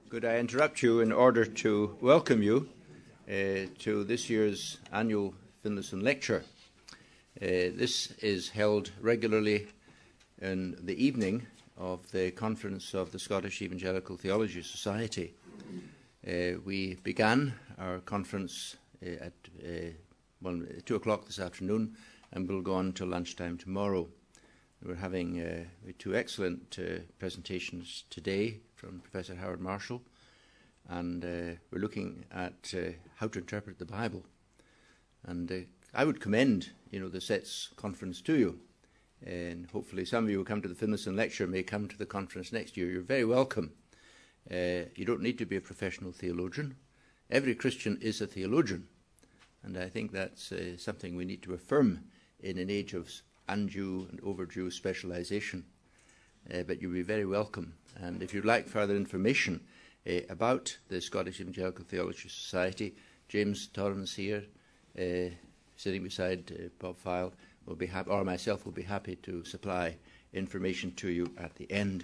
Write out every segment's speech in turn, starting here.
Could I interrupt you in order to welcome you to this year's annual Finlayson Lecture? This is held regularly in the evening of the conference of the Scottish Evangelical Theology Society. We began our conference at 2 o'clock this afternoon and will go on till lunchtime tomorrow. We're having two excellent presentations today from Professor Howard Marshall, and we're looking at how to interpret the Bible. And I would commend, the SETS conference to you, and hopefully some of you who come to the Finlayson Lecture may come to the conference next year. You're very welcome. You don't need to be a professional theologian. Every Christian is a theologian, and I think that's something we need to affirm in an age of undue and overdue specialisation. But you'll be very welcome. And if you'd like further information about the Scottish Evangelical Theology Society, James Torrance here, sitting beside Bob File, will be happy, or myself will be happy to supply information to you at the end.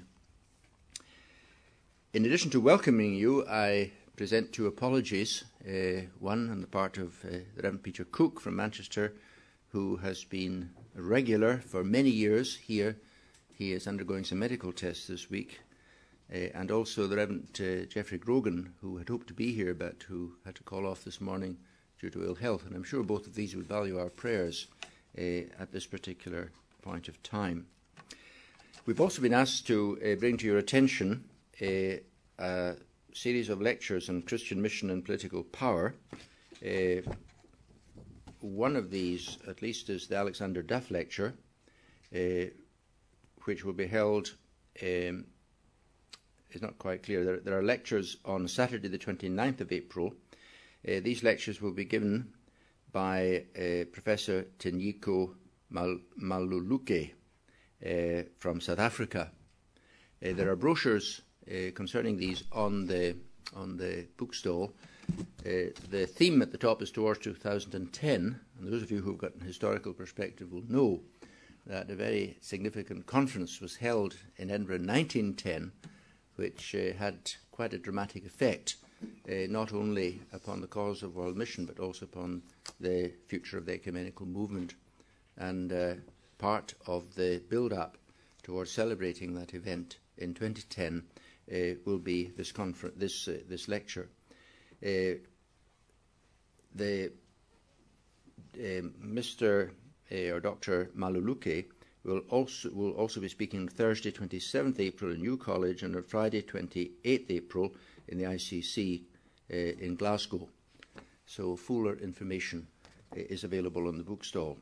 In addition to welcoming you, I present two apologies. One on the part of the Reverend Peter Cook from Manchester, who has been a regular for many years here. He is undergoing some medical tests this week. And also the Reverend Geoffrey Grogan, who had hoped to be here but who had to call off this morning due to ill health. And I'm sure both of these would value our prayers at this particular point of time. We've also been asked to bring to your attention a series of lectures on Christian mission and political power. One of these, at least, is the Alexander Duff Lecture, which will be held, is not quite clear. There are lectures on Saturday the 29th of April. These lectures will be given by Professor Tenyiko Maluluke from South Africa. There are brochures concerning these on the bookstall. The theme at the top is towards 2010, and those of you who've got a historical perspective will know that a very significant conference was held in Edinburgh in 1910, which had quite a dramatic effect, not only upon the cause of world mission, but also upon the future of the ecumenical movement. And part of the build-up towards celebrating that event in 2010 will be this lecture. Mr. or Dr. Maluluke will also be speaking Thursday 27th April in New College and on Friday 28th April in the ICC in Glasgow. So fuller information is available on the bookstall.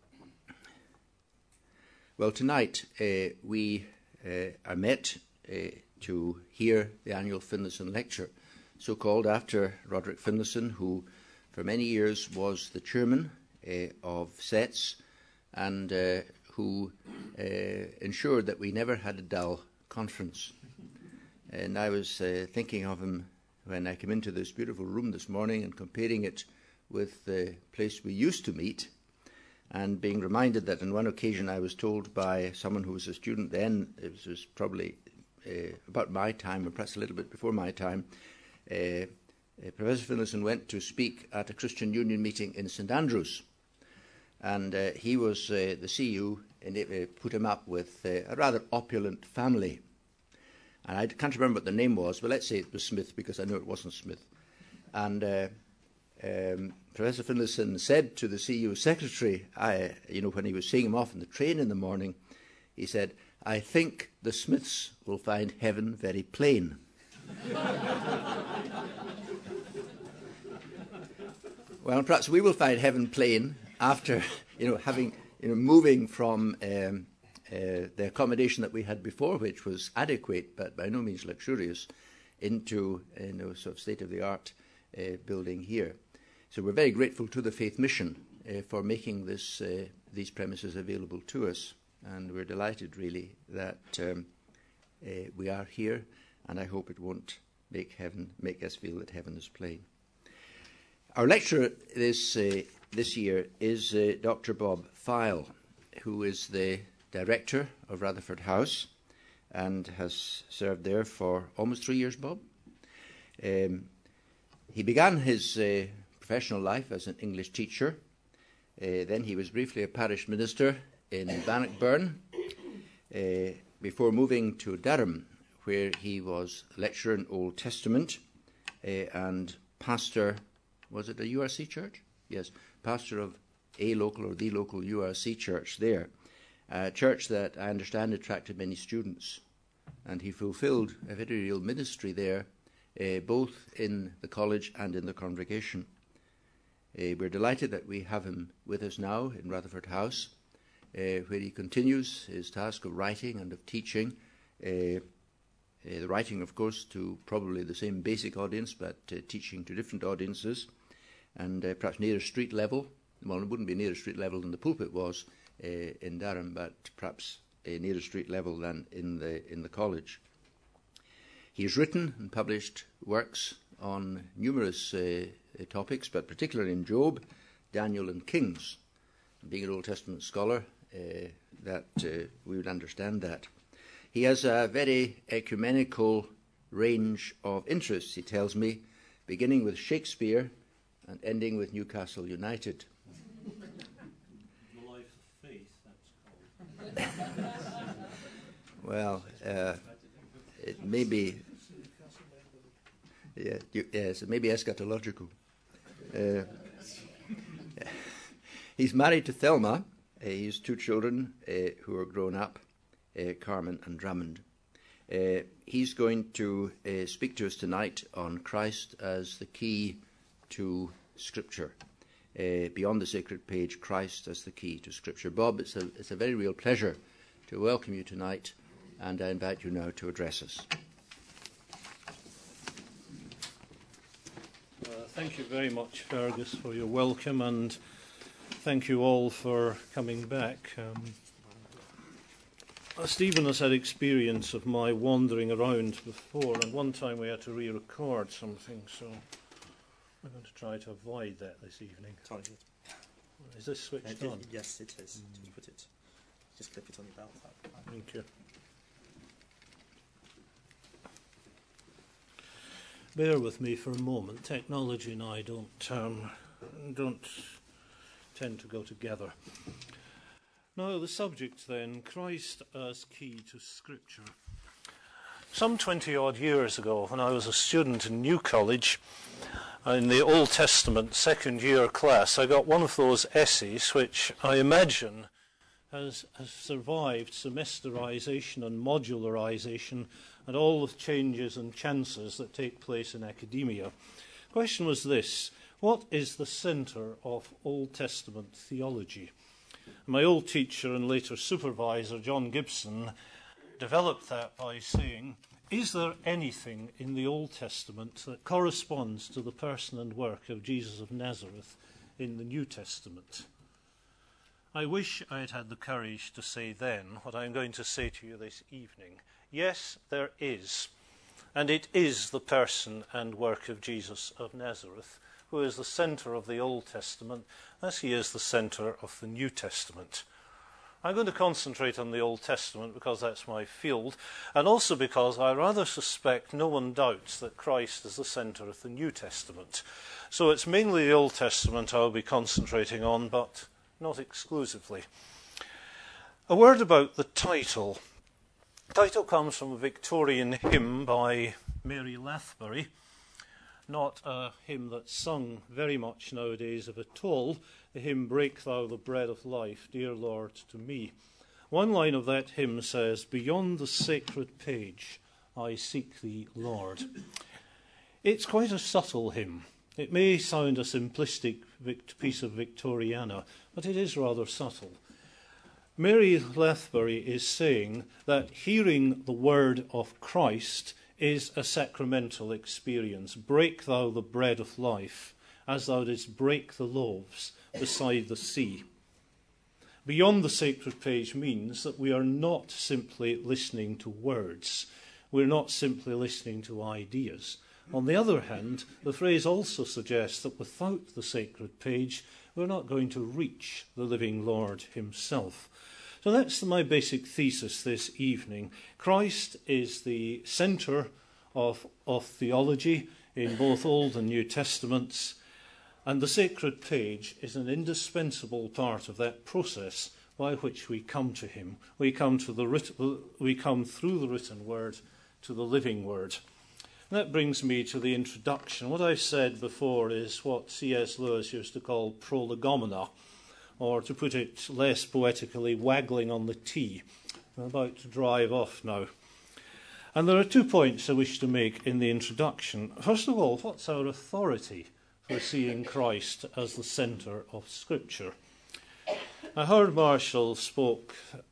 Well, tonight we are met to hear the annual Finlayson Lecture, so-called after Roderick Finlayson, who for many years was the chairman of SETS and who ensured that we never had a dull conference. And I was thinking of him when I came into this beautiful room this morning and comparing it with the place we used to meet, and being reminded that on one occasion I was told by someone who was a student then, it was probably about my time, or perhaps a little bit before my time, Professor Finlayson went to speak at a Christian Union meeting in St Andrews, and he was the CU, and it put him up with a rather opulent family. And I can't remember what the name was, but let's say it was Smith, because I know it wasn't Smith. And Professor Finlayson said to the CU secretary, when he was seeing him off in the train in the morning, he said, "I think the Smiths will find heaven very plain." Well, perhaps we will find heaven plain after, having, moving from the accommodation that we had before, which was adequate but by no means luxurious, into sort of state-of-the-art building here. So we're very grateful to the Faith Mission for making these premises available to us, and we're delighted really that we are here, and I hope it won't make us feel that heaven is plain. Our lecturer this year is Dr. Bob File, who is the director of Rutherford House and has served there for almost 3 years, Bob. He began his professional life as an English teacher. Then he was briefly a parish minister in Bannockburn before moving to Durham, where he was lecturer in Old Testament and pastor, was it a URC church? Yes, pastor of a local or the local URC church there, a church that I understand attracted many students, and he fulfilled a very real ministry there, both in the college and in the congregation. We're delighted that we have him with us now in Rutherford House, where he continues his task of writing and of teaching, the writing, of course, to probably the same basic audience, but teaching to different audiences, and perhaps nearer street level. Well, it wouldn't be nearer street level than the pulpit was in Durham, but perhaps nearer street level than in the college. He has written and published works on numerous topics, but particularly in Job, Daniel, and Kings. Being an Old Testament scholar, that we would understand that. He has a very ecumenical range of interests, he tells me, beginning with Shakespeare and ending with Newcastle United. The Life of Faith, that's called. Well, it may be, yes, it may be eschatological. He's married to Thelma. He has two children who are grown up, Carmen and Drummond. He's going to speak to us tonight on Christ as the key to Scripture. Beyond the sacred page, Christ as the key to Scripture. Bob, it's a very real pleasure to welcome you tonight, and I invite you now to address us. Thank you very much, Fergus, for your welcome, and thank you all for coming back. Stephen has had experience of my wandering around before, and one time we had to re-record something, so I'm going to try to avoid that this evening. Is this switched on? Yes, it is. Just clip it on your belt. Thank you. Bear with me for a moment. Technology and I don't tend to go together. Now, the subject then, Christ as key to Scripture. Some 20-odd years ago, when I was a student in New College, in the Old Testament second-year class, I got one of those essays which I imagine has survived semesterization and modularization and all the changes and chances that take place in academia. The question was this: what is the centre of Old Testament theology? My old teacher and later supervisor, John Gibson, developed that by saying, is there anything in the Old Testament that corresponds to the person and work of Jesus of Nazareth in the New Testament? I wish I had had the courage to say then what I'm going to say to you this evening. Yes, there is. And it is the person and work of Jesus of Nazareth, who is the centre of the Old Testament, as he is the centre of the New Testament. I'm going to concentrate on the Old Testament because that's my field, and also because I rather suspect no one doubts that Christ is the centre of the New Testament. So it's mainly the Old Testament I'll be concentrating on, but not exclusively. A word about the title. The title comes from a Victorian hymn by Mary Lathbury, not a hymn that's sung very much nowadays, if at all, the hymn, Break Thou the Bread of Life, Dear Lord, to Me. One line of that hymn says, Beyond the sacred page, I seek Thee, Lord. It's quite a subtle hymn. It may sound a simplistic piece of Victoriana, but it is rather subtle. Mary Lathbury is saying that hearing the word of Christ is a sacramental experience. Break thou the bread of life, as thou didst break the loaves beside the sea. Beyond the sacred page means that we are not simply listening to words. We're not simply listening to ideas. On the other hand, the phrase also suggests that without the sacred page, we're not going to reach the living Lord himself. So that's my basic thesis this evening. Christ is the centre of theology in both Old and New Testaments, and the sacred page is an indispensable part of that process by which we come to him. We come through the written word to the living word. And that brings me to the introduction. What I've said before is what C.S. Lewis used to call prolegomena, or to put it less poetically, waggling on the T. I'm about to drive off now. And there are 2 points I wish to make in the introduction. First of all, what's our authority for seeing Christ as the centre of Scripture? I heard Marshall spoke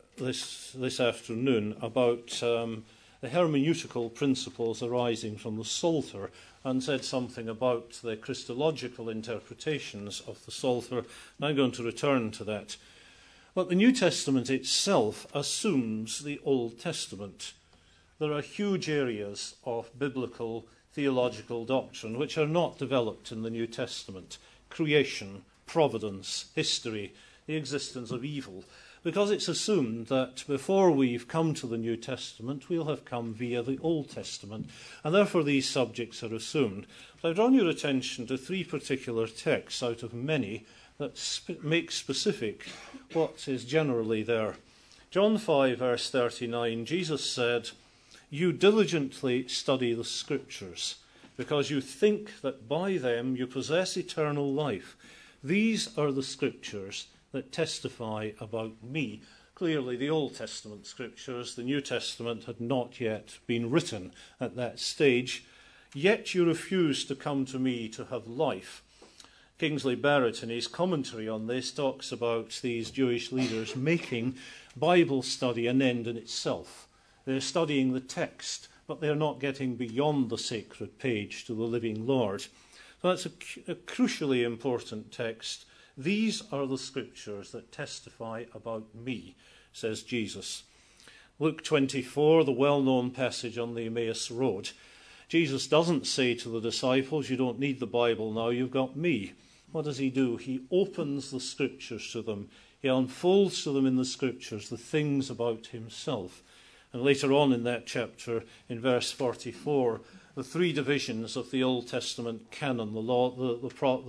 this afternoon about the hermeneutical principles arising from the Psalter, and said something about the Christological interpretations of the Psalter, and I'm going to return to that. But the New Testament itself assumes the Old Testament. There are huge areas of biblical theological doctrine which are not developed in the New Testament. Creation, providence, history, the existence of evil. Because it's assumed that before we've come to the New Testament, we'll have come via the Old Testament, and therefore these subjects are assumed. But I've drawn your attention to 3 particular texts out of many that make specific what is generally there. John 5, verse 39, Jesus said, "You diligently study the Scriptures, because you think that by them you possess eternal life. These are the Scriptures that testify about me." Clearly, the Old Testament Scriptures, the New Testament had not yet been written at that stage. "Yet you refuse to come to me to have life." Kingsley Barrett, in his commentary on this, talks about these Jewish leaders making Bible study an end in itself. They're studying the text, but they're not getting beyond the sacred page to the living Lord. So that's a crucially important text. "These are the Scriptures that testify about me," says Jesus. Luke 24, the well-known passage on the Emmaus Road. Jesus doesn't say to the disciples, "You don't need the Bible now, you've got me." What does he do? He opens the Scriptures to them. He unfolds to them in the Scriptures the things about himself. And later on in that chapter, in verse 44, the 3 divisions of the Old Testament canon, the law, the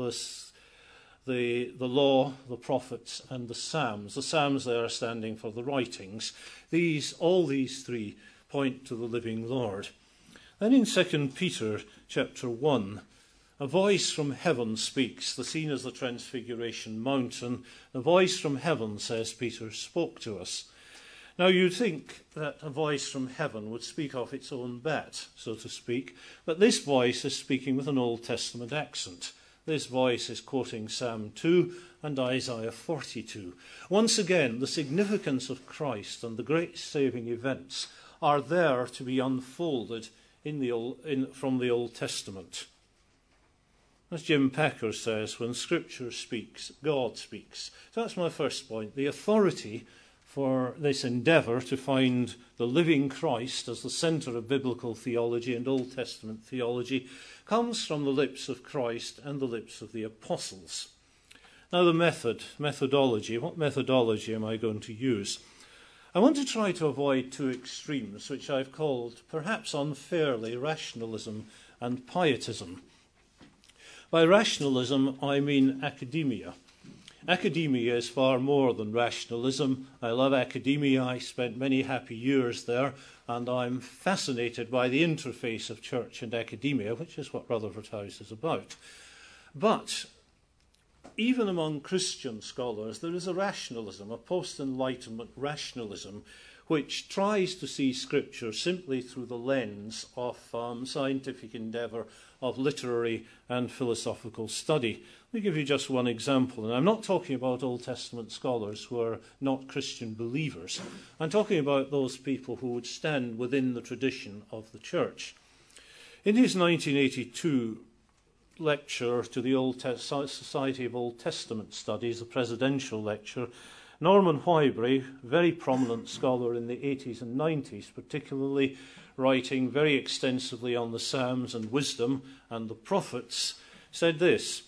prophets, and the Psalms. The Psalms there are standing for the writings. All these 3 point to the living Lord. Then in 2 Peter chapter 1, a voice from heaven speaks. The scene is the Transfiguration Mountain. A voice from heaven, says Peter, spoke to us. Now you'd think that a voice from heaven would speak off its own bat, so to speak, but this voice is speaking with an Old Testament accent. This voice is quoting Psalm 2 and Isaiah 42. Once again, the significance of Christ and the great saving events are there to be unfolded from the Old Testament. As Jim Packer says, when Scripture speaks, God speaks. So that's my first point. The authority for this endeavour to find the living Christ as the centre of biblical theology and Old Testament theology comes from the lips of Christ and the lips of the apostles. Now the methodology. What methodology am I going to use? I want to try to avoid 2 extremes, which I've called, perhaps unfairly, rationalism and pietism. By rationalism, I mean academia. Academia is far more than rationalism. I love academia. I spent many happy years there, and I'm fascinated by the interface of church and academia, which is what Rutherford House is about. But even among Christian scholars, there is a rationalism, a post-Enlightenment rationalism, which tries to see Scripture simply through the lens of scientific endeavour, of literary and philosophical study. Let me give you just one example, and I'm not talking about Old Testament scholars who are not Christian believers. I'm talking about those people who would stand within the tradition of the Church. In his 1982 lecture to the Society of Old Testament Studies, a presidential lecture, Norman Whiebury, very prominent scholar in the 80s and 90s, particularly writing very extensively on the Psalms and wisdom and the prophets, said this: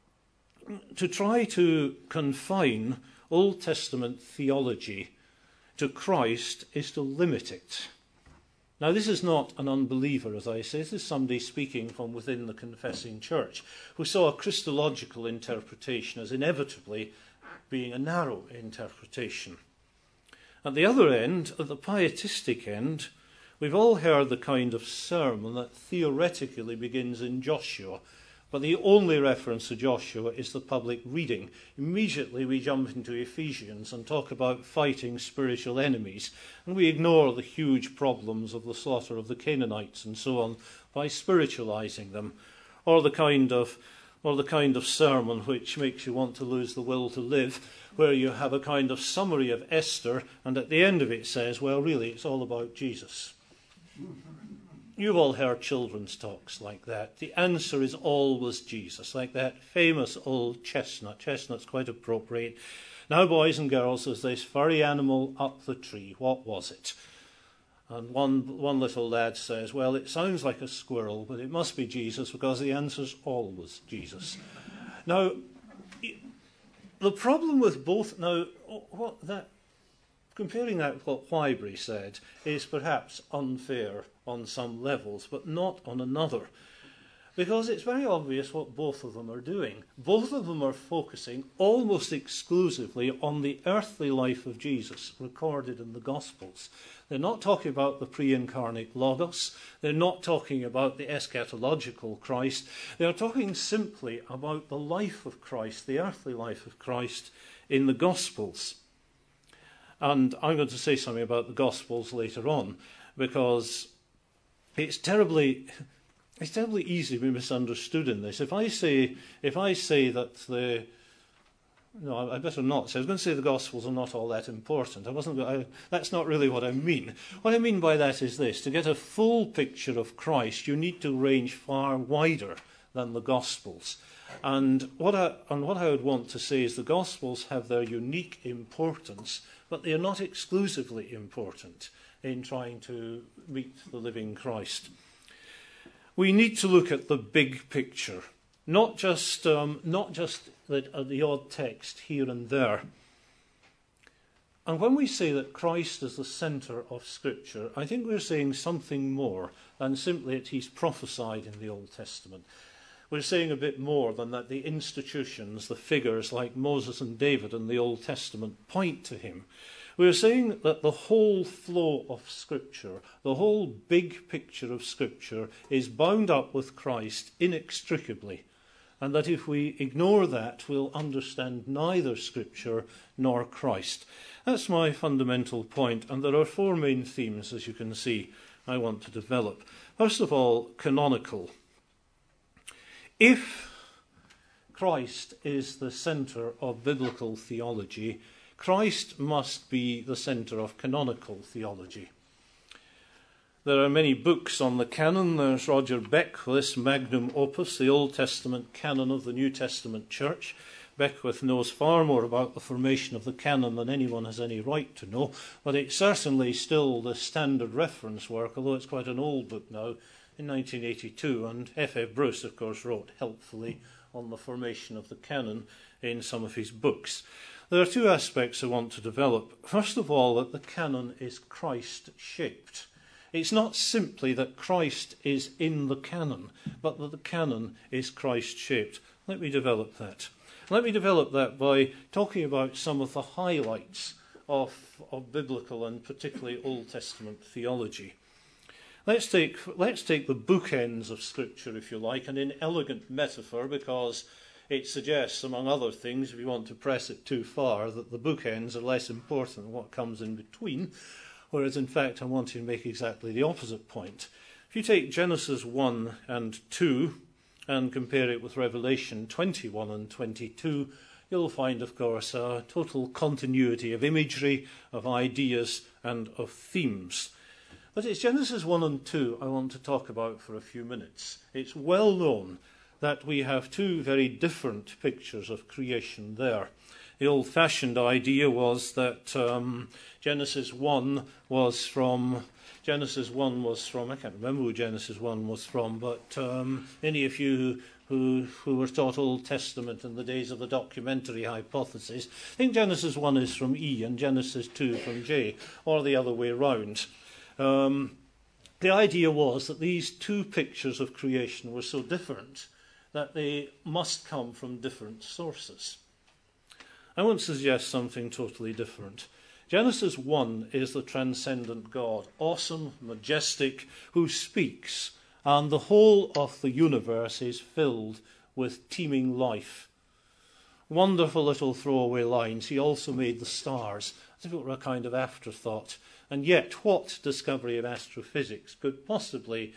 to try to confine Old Testament theology to Christ is to limit it. Now, this is not an unbeliever, as I say. This is somebody speaking from within the confessing church who saw a Christological interpretation as inevitably being a narrow interpretation. At the other end, at the pietistic end, we've all heard the kind of sermon that theoretically begins in Joshua, but the only reference to Joshua is the public reading. Immediately we jump into Ephesians and talk about fighting spiritual enemies, and we ignore the huge problems of the slaughter of the Canaanites and so on by spiritualizing them, or the kind of sermon which makes you want to lose the will to live, where you have a kind of summary of Esther, and at the end of it says, well, really, it's all about Jesus. You've all heard children's talks like that. The answer is always Jesus, like that famous old chestnut. Chestnut's quite appropriate. Now, boys and girls, there's this furry animal up the tree. What was it? And one little lad says, well, it sounds like a squirrel, but it must be Jesus because the answer's always Jesus. Now, the problem with both... Now, comparing that with what Whitebury said is perhaps unfair on some levels, but not on another. Because it's very obvious what both of them are doing. Both of them are focusing almost exclusively on the earthly life of Jesus recorded in the Gospels. They're not talking about the pre-incarnate Logos. They're not talking about the eschatological Christ. They're talking simply about the life of Christ, the earthly life of Christ in the Gospels. And I'm going to say something about the Gospels later on, because it's terribly easy to be misunderstood in this. If I say that I better not say. I was going to say the Gospels are not all that important. That's not really what I mean. What I mean by that is this: to get a full picture of Christ, you need to range far wider than the Gospels. And what I would want to say is the Gospels have their unique importance, but they are not exclusively important in trying to meet the living Christ. We need to look at the big picture, not just the odd text here and there. And when we say that Christ is the centre of Scripture, I think we're saying something more than simply that he's prophesied in the Old Testament. We're saying a bit more than that the institutions, the figures like Moses and David in the Old Testament point to him. We're saying that the whole flow of Scripture, the whole big picture of Scripture, is bound up with Christ inextricably, and that if we ignore that, we'll understand neither Scripture nor Christ. That's my fundamental point, and there are four main themes, as you can see, I want to develop. First of all, canonical. If Christ is the centre of biblical theology, Christ must be the centre of canonical theology. There are many books on the canon. There's Roger Beckwith's magnum opus, the Old Testament canon of the New Testament Church. Beckwith knows far more about the formation of the canon than anyone has any right to know, but it's certainly still the standard reference work, although it's quite an old book now, in 1982, and F.F. Bruce, of course, wrote helpfully on the formation of the canon in some of his books. There are two aspects I want to develop. First of all, that the canon is Christ-shaped. It's not simply that Christ is in the canon, but that the canon is Christ-shaped. Let me develop that. Let me develop that by talking about some of the highlights of biblical and particularly Old Testament theology. Let's take the bookends of Scripture, if you like, and in elegant metaphor, because it suggests, among other things, if you want to press it too far, that the bookends are less important than what comes in between, whereas in fact I want to make exactly the opposite point. If you take Genesis 1 and 2 and compare it with Revelation 21 and 22, you'll find, of course, a total continuity of imagery, of ideas, and of themes. But it's Genesis 1 and 2 I want to talk about for a few minutes. It's well known that we have two very different pictures of creation there. The old-fashioned idea was that Genesis 1 was from, I can't remember who Genesis 1 was from, but any of you who were taught Old Testament in the days of the documentary hypothesis think Genesis 1 is from E and Genesis 2 from J, or the other way round. the idea was that these two pictures of creation were so different that they must come from different sources. I won't suggest something totally different. Genesis 1 is the transcendent God, awesome, majestic, who speaks, and the whole of the universe is filled with teeming life. Wonderful little throwaway lines. He also made the stars, as if it were a kind of afterthought. And yet, what discovery of astrophysics could possibly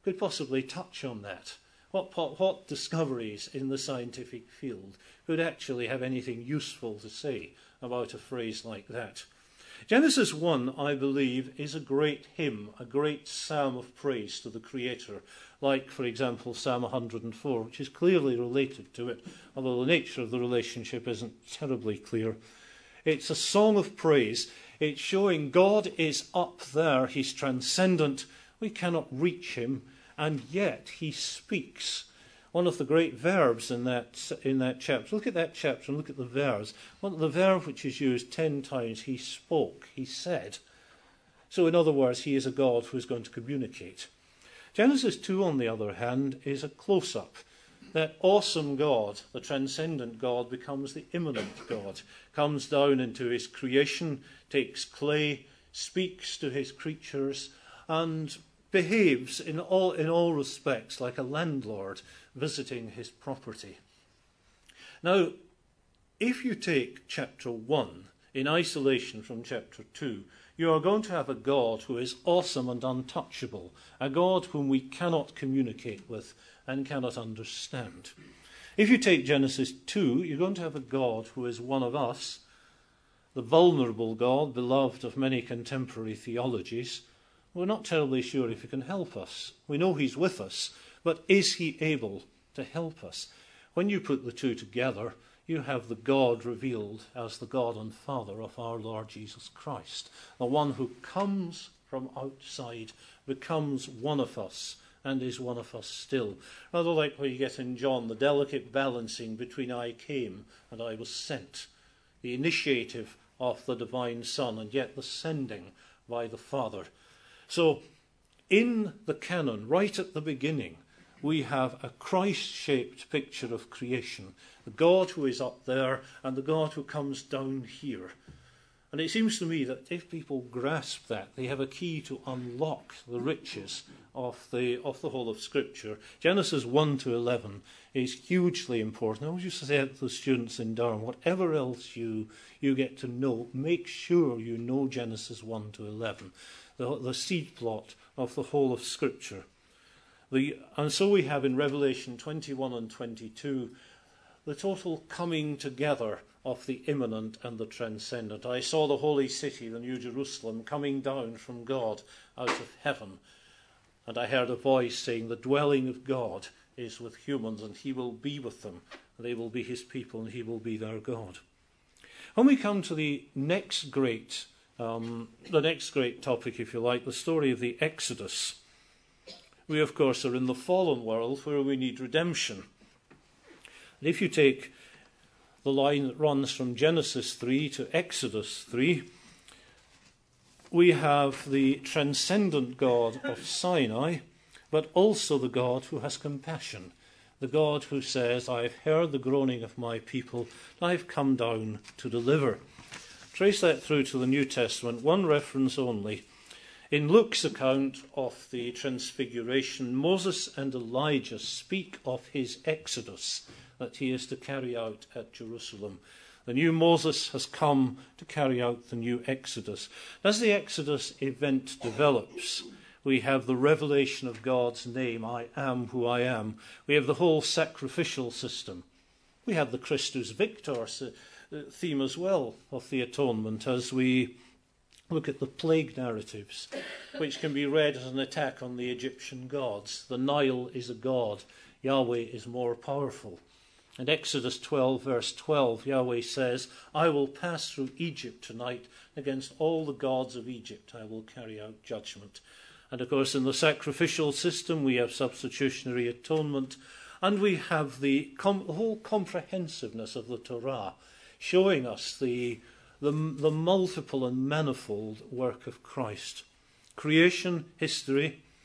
touch on that? What discoveries in the scientific field could actually have anything useful to say about a phrase like that? Genesis 1, I believe, is a great hymn, a great psalm of praise to the Creator, like, for example, Psalm 104, which is clearly related to it, although the nature of the relationship isn't terribly clear. It's a song of praise. It's showing God is up there, he's transcendent, we cannot reach him, and yet he speaks. One of the great verbs in that chapter. Look at that chapter and look at the verbs. The verb which is used 10 times, he spoke, he said. So in other words, he is a God who is going to communicate. Genesis 2, on the other hand, is a close-up. That awesome God, the transcendent God, becomes the immanent God, comes down into his creation, takes clay, speaks to his creatures, and behaves in all respects like a landlord visiting his property. Now, if you take chapter 1 in isolation from chapter 2, you are going to have a God who is awesome and untouchable, a God whom we cannot communicate with and cannot understand. If you take Genesis 2, you're going to have a God who is one of us, the vulnerable God, beloved of many contemporary theologies. We're not terribly sure if he can help us. We know he's with us, but is he able to help us? When you put the two together, you have the God revealed as the God and Father of our Lord Jesus Christ, the one who comes from outside, becomes one of us, and is one of us still. Rather like what you get in John, the delicate balancing between I came and I was sent, the initiative of the divine Son, and yet the sending by the Father. So, in the canon, right at the beginning, we have a Christ-shaped picture of creation. The God who is up there and the God who comes down here. And it seems to me that if people grasp that, they have a key to unlock the riches of the whole of Scripture. Genesis 1 to 11 is hugely important. I always used to say to the students in Durham, whatever else you get to know, make sure you know Genesis 1 to 11. The seed plot of the whole of Scripture. And so we have in Revelation 21 and 22 the total coming together of the immanent and the transcendent. I saw the holy city, the New Jerusalem, coming down from God out of heaven. And I heard a voice saying, the dwelling of God is with humans, and he will be with them. And they will be his people, and he will be their God. When we come to the next great topic, if you like, the story of the Exodus, we, of course, are in the fallen world where we need redemption. And if you take the line that runs from Genesis 3 to Exodus 3, we have the transcendent God of Sinai, but also the God who has compassion, the God who says, I have heard the groaning of my people, and I have come down to deliver. Trace that through to the New Testament, one reference only. In Luke's account of the Transfiguration, Moses and Elijah speak of his exodus that he is to carry out at Jerusalem. The new Moses has come to carry out the new Exodus. As the Exodus event develops, we have the revelation of God's name, I am who I am. We have the whole sacrificial system. We have the Christus Victor theme as well of the atonement as we look at the plague narratives, which can be read as an attack on the Egyptian gods. The Nile is a god. Yahweh is more powerful. In Exodus 12, verse 12, Yahweh says, I will pass through Egypt tonight. Against all the gods of Egypt I will carry out judgment. And of course, in the sacrificial system, we have substitutionary atonement, and we have the whole comprehensiveness of the Torah, showing us the multiple and manifold work of Christ. Creation, history,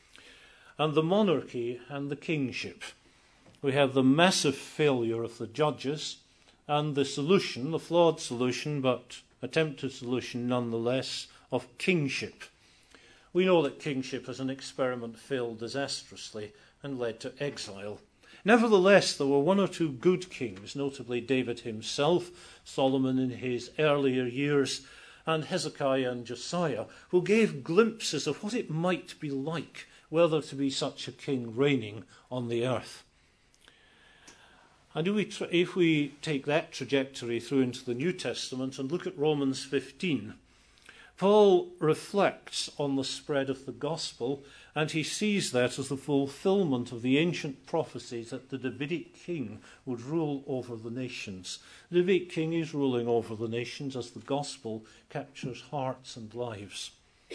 and the monarchy and the kingship. We have the massive failure of the judges and the solution, the flawed solution, but attempted solution nonetheless, of kingship. We know that kingship as an experiment failed disastrously and led to exile. Nevertheless, there were one or two good kings, notably David himself, Solomon in his earlier years, and Hezekiah and Josiah, who gave glimpses of what it might be like were there to be such a king reigning on the earth. And if we take that trajectory through into the New Testament and look at Romans 15, Paul reflects on the spread of the gospel, and he sees that as the fulfillment of the ancient prophecies that the Davidic king would rule over the nations. The Davidic king is ruling over the nations as the gospel captures hearts and lives.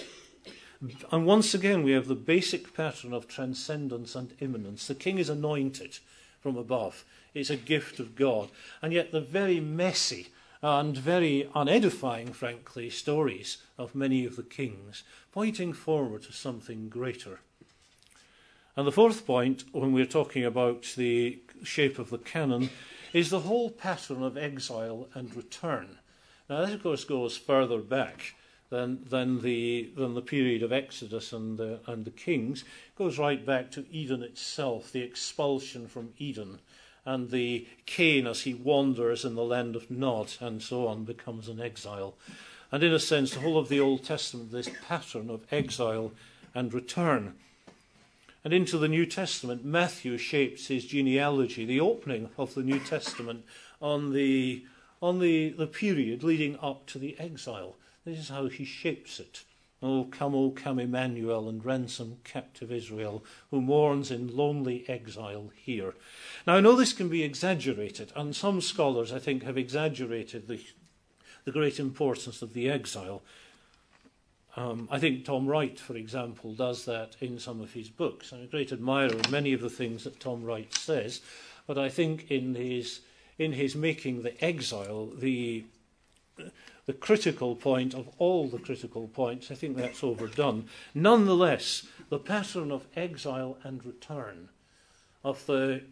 And once again, we have the basic pattern of transcendence and immanence. The king is anointed from above. It's a gift of God. And yet the very messy and very unedifying, frankly, stories of many of the kings, pointing forward to something greater. And the fourth point, when we're talking about the shape of the canon, is the whole pattern of exile and return. Now, that, of course, goes further back than the period of Exodus and the kings. It goes right back to Eden itself, the expulsion from Eden, and the Cain as he wanders in the land of Nod and so on becomes an exile. And in a sense, the whole of the Old Testament, this pattern of exile and return. And into the New Testament, Matthew shapes his genealogy, the opening of the New Testament, on the period leading up to the exile. This is how he shapes it. O come, Emmanuel, and ransom captive Israel, who mourns in lonely exile here. Now, I know this can be exaggerated, and some scholars, I think, have exaggerated the great importance of the exile. I think Tom Wright, for example, does that in some of his books. I'm a great admirer of many of the things that Tom Wright says, but I think in his making the exile the critical point of all the critical points, I think that's overdone. Nonetheless, the pattern of exile and return, of the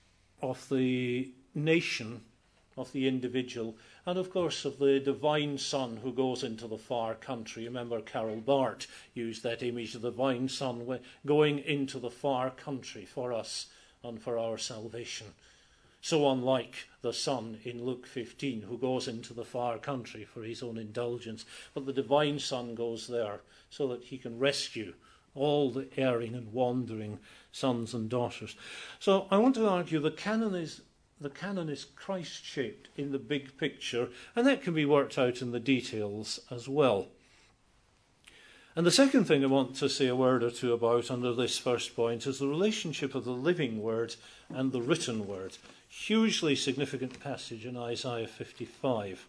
nation, of the individual, and of course of the divine son who goes into the far country. Remember, Karl Barth used that image of the divine son going into the far country for us and for our salvation. So unlike the son in Luke 15 who goes into the far country for his own indulgence, but the divine son goes there so that he can rescue all the erring and wandering sons and daughters. So I want to argue the canon is Christ-shaped in the big picture, and that can be worked out in the details as well. And the second thing I want to say a word or two about under this first point is the relationship of the living word and the written word. Hugely significant passage in Isaiah 55.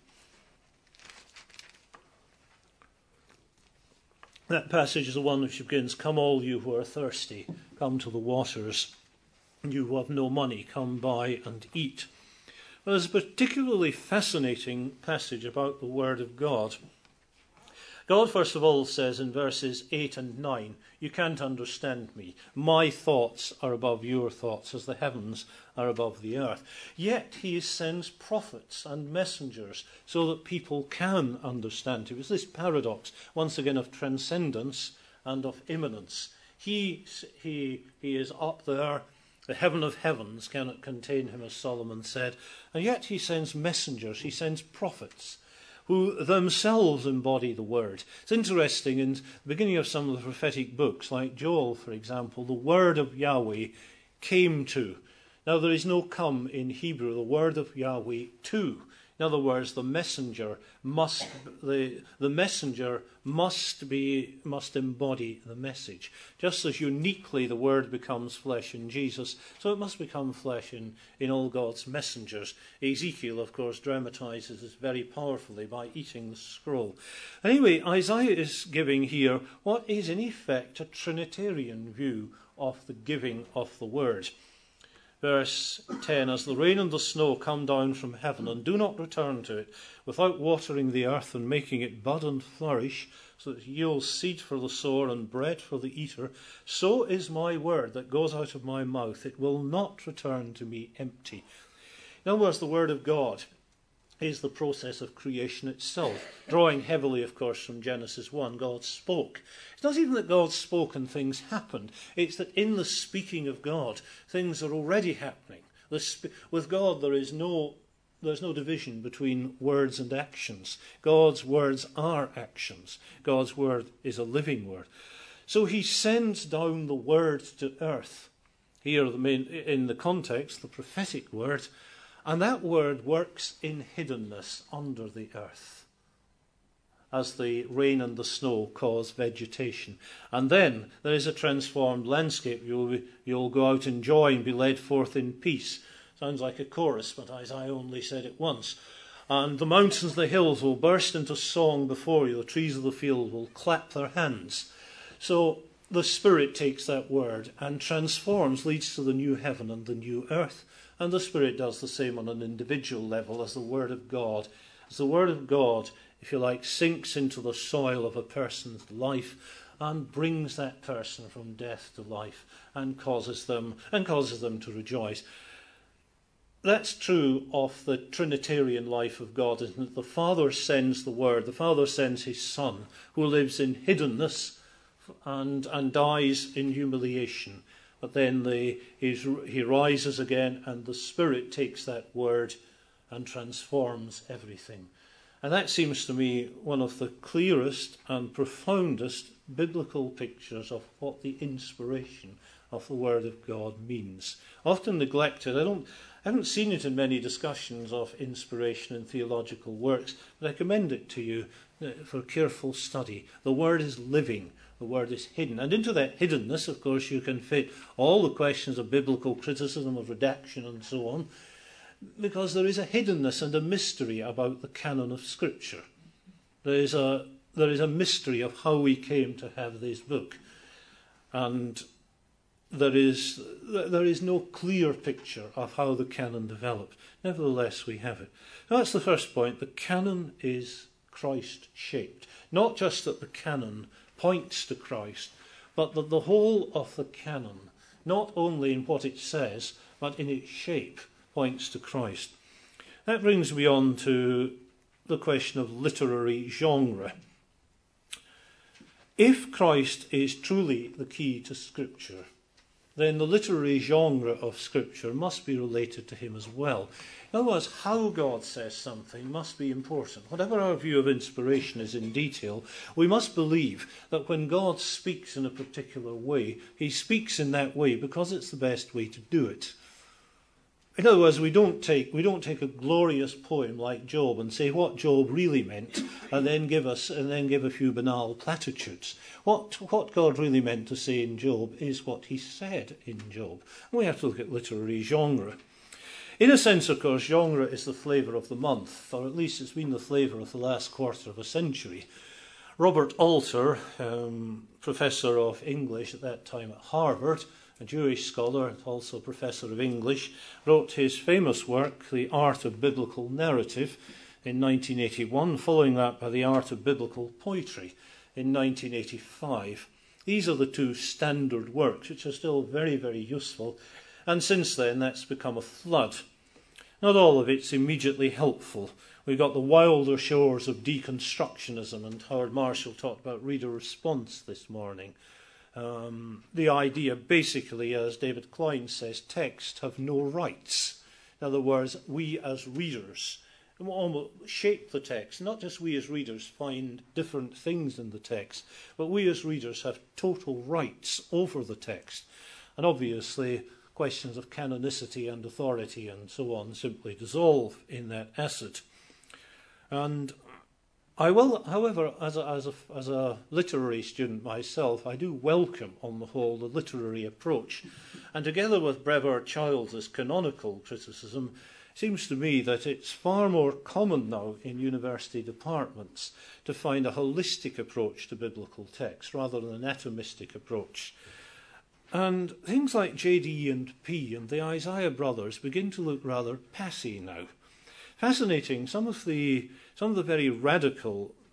That passage is the one which begins, "Come all you who are thirsty, come to the waters. You who have no money, come buy and eat." Well, there's a particularly fascinating passage about the Word of God. God, first of all, says in verses 8 and 9, "You can't understand me. My thoughts are above your thoughts, as the heavens are above the earth." Yet he sends prophets and messengers so that people can understand him. It's this paradox, once again, of transcendence and of immanence. He is up there. The heaven of heavens cannot contain him, as Solomon said. And yet he sends messengers, he sends prophets, who themselves embody the word. It's interesting, in the beginning of some of the prophetic books, like Joel, for example, the word of Yahweh came to. Now, there is no come in Hebrew, the word of Yahweh to. In other words, the messenger must embody the message. Just as uniquely the word becomes flesh in Jesus, so it must become flesh in all God's messengers. Ezekiel, of course, dramatizes this very powerfully by eating the scroll. Anyway, Isaiah is giving here what is in effect a Trinitarian view of the giving of the word. Verse 10, "As the rain and the snow come down from heaven and do not return to it, without watering the earth and making it bud and flourish, so that it yields seed for the sower and bread for the eater, so is my word that goes out of my mouth. It will not return to me empty. In other words, the word of God is the process of creation itself, drawing heavily, of course, from Genesis 1. God spoke. It's not even that God spoke and things happened. It's that in the speaking of God, things are already happening. With God, there's no division between words and actions. God's words are actions. God's word is a living word. So he sends down the word to earth. Here, in the context, the prophetic word. And that word works in hiddenness under the earth, as the rain and the snow cause vegetation. And then there is a transformed landscape. You'll go out in joy and be led forth in peace. Sounds like a chorus, but Isaiah only said it once. And the mountains and the hills will burst into song before you. The trees of the field will clap their hands. So the Spirit takes that word and transforms, leads to the new heaven and the new earth. And the Spirit does the same on an individual level as the Word of God. As the Word of God, if you like, sinks into the soil of a person's life and brings that person from death to life and causes them to rejoice. That's true of the Trinitarian life of God, isn't it? The Father sends the Word. The Father sends his Son, who lives in hiddenness and dies in humiliation. But then he rises again, and the Spirit takes that word and transforms everything. And that seems to me one of the clearest and profoundest biblical pictures of what the inspiration of the Word of God means. Often neglected. I haven't seen it in many discussions of inspiration in theological works, but I commend it to you for careful study. The Word is living. The word is hidden. And into that hiddenness, of course, you can fit all the questions of biblical criticism, of redaction, and so on, because there is a hiddenness and a mystery about the canon of Scripture. There is a mystery of how we came to have this book. And there is no clear picture of how the canon developed. Nevertheless, we have it. Now, that's the first point. The canon is Christ-shaped. Not just that the canon points to Christ, but that the whole of the canon, not only in what it says, but in its shape, points to Christ. That brings me on to the question of literary genre. If Christ is truly the key to Scripture, then the literary genre of Scripture must be related to him as well. In other words, how God says something must be important. Whatever our view of inspiration is in detail, we must believe that when God speaks in a particular way, he speaks in that way because it's the best way to do it. In other words, we don't take a glorious poem like Job and say what Job really meant, and then give a few banal platitudes. What God really meant to say in Job is what he said in Job. And we have to look at literary genre. In a sense, of course, genre is the flavour of the month, or at least it's been the flavour of the last quarter of a century. Robert Alter, professor of English at that time at Harvard, a Jewish scholar and also professor of English, wrote his famous work, The Art of Biblical Narrative, in 1981, following that by The Art of Biblical Poetry in 1985. These are the two standard works, which are still very, very useful. And since then, that's become a flood. Not all of it's immediately helpful. We've got the wilder shores of deconstructionism, and Howard Marshall talked about reader response this morning. The idea, basically, as David Klein says, texts have no rights. In other words, we as readers almost shape the text. Not just we as readers find different things in the text, but we as readers have total rights over the text. And obviously, questions of canonicity and authority and so on simply dissolve in that asset. And I will, however, as a literary student myself, I do welcome, on the whole, the literary approach. And together with Brevard Childs' canonical criticism, it seems to me that it's far more common now in university departments to find a holistic approach to biblical text rather than an atomistic approach. And things like J.D. and P. and the Isaiah brothers begin to look rather passé now. Fascinating, some of the very radical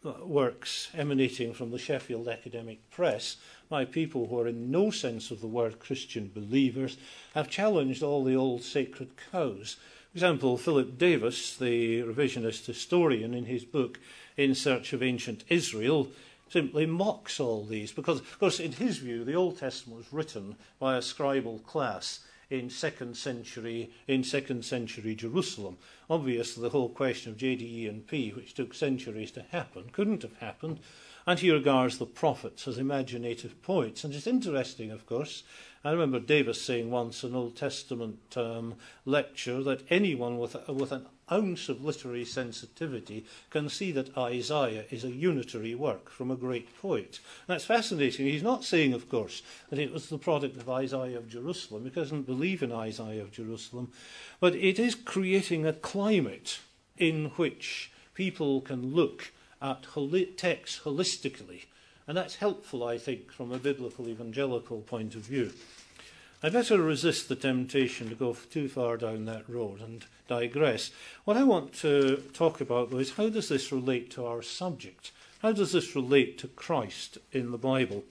works emanating from the Sheffield Academic Press by people who are in no sense of the word Christian believers have challenged all the old sacred cows. For example, Philip Davis, the revisionist historian, in his book In Search of Ancient Israel, simply mocks all these because, of course, in his view, the Old Testament was written by a scribal class in second century Jerusalem. Obviously, the whole question of JDE and P, which took centuries to happen, couldn't have happened. And he regards the prophets as imaginative poets. And it's interesting, of course, I remember Davis saying once in an Old Testament lecture that anyone with an ounce of literary sensitivity can see that Isaiah is a unitary work from a great poet. And that's fascinating. He's not saying, of course, that it was the product of Isaiah of Jerusalem. He doesn't believe in Isaiah of Jerusalem. But it is creating a climate in which people can look at text holistically. And that's helpful, I think, from a biblical evangelical point of view. I'd better resist the temptation to go too far down that road and digress. What I want to talk about, though, is how does this relate to our subject? How does this relate to Christ in the Bible?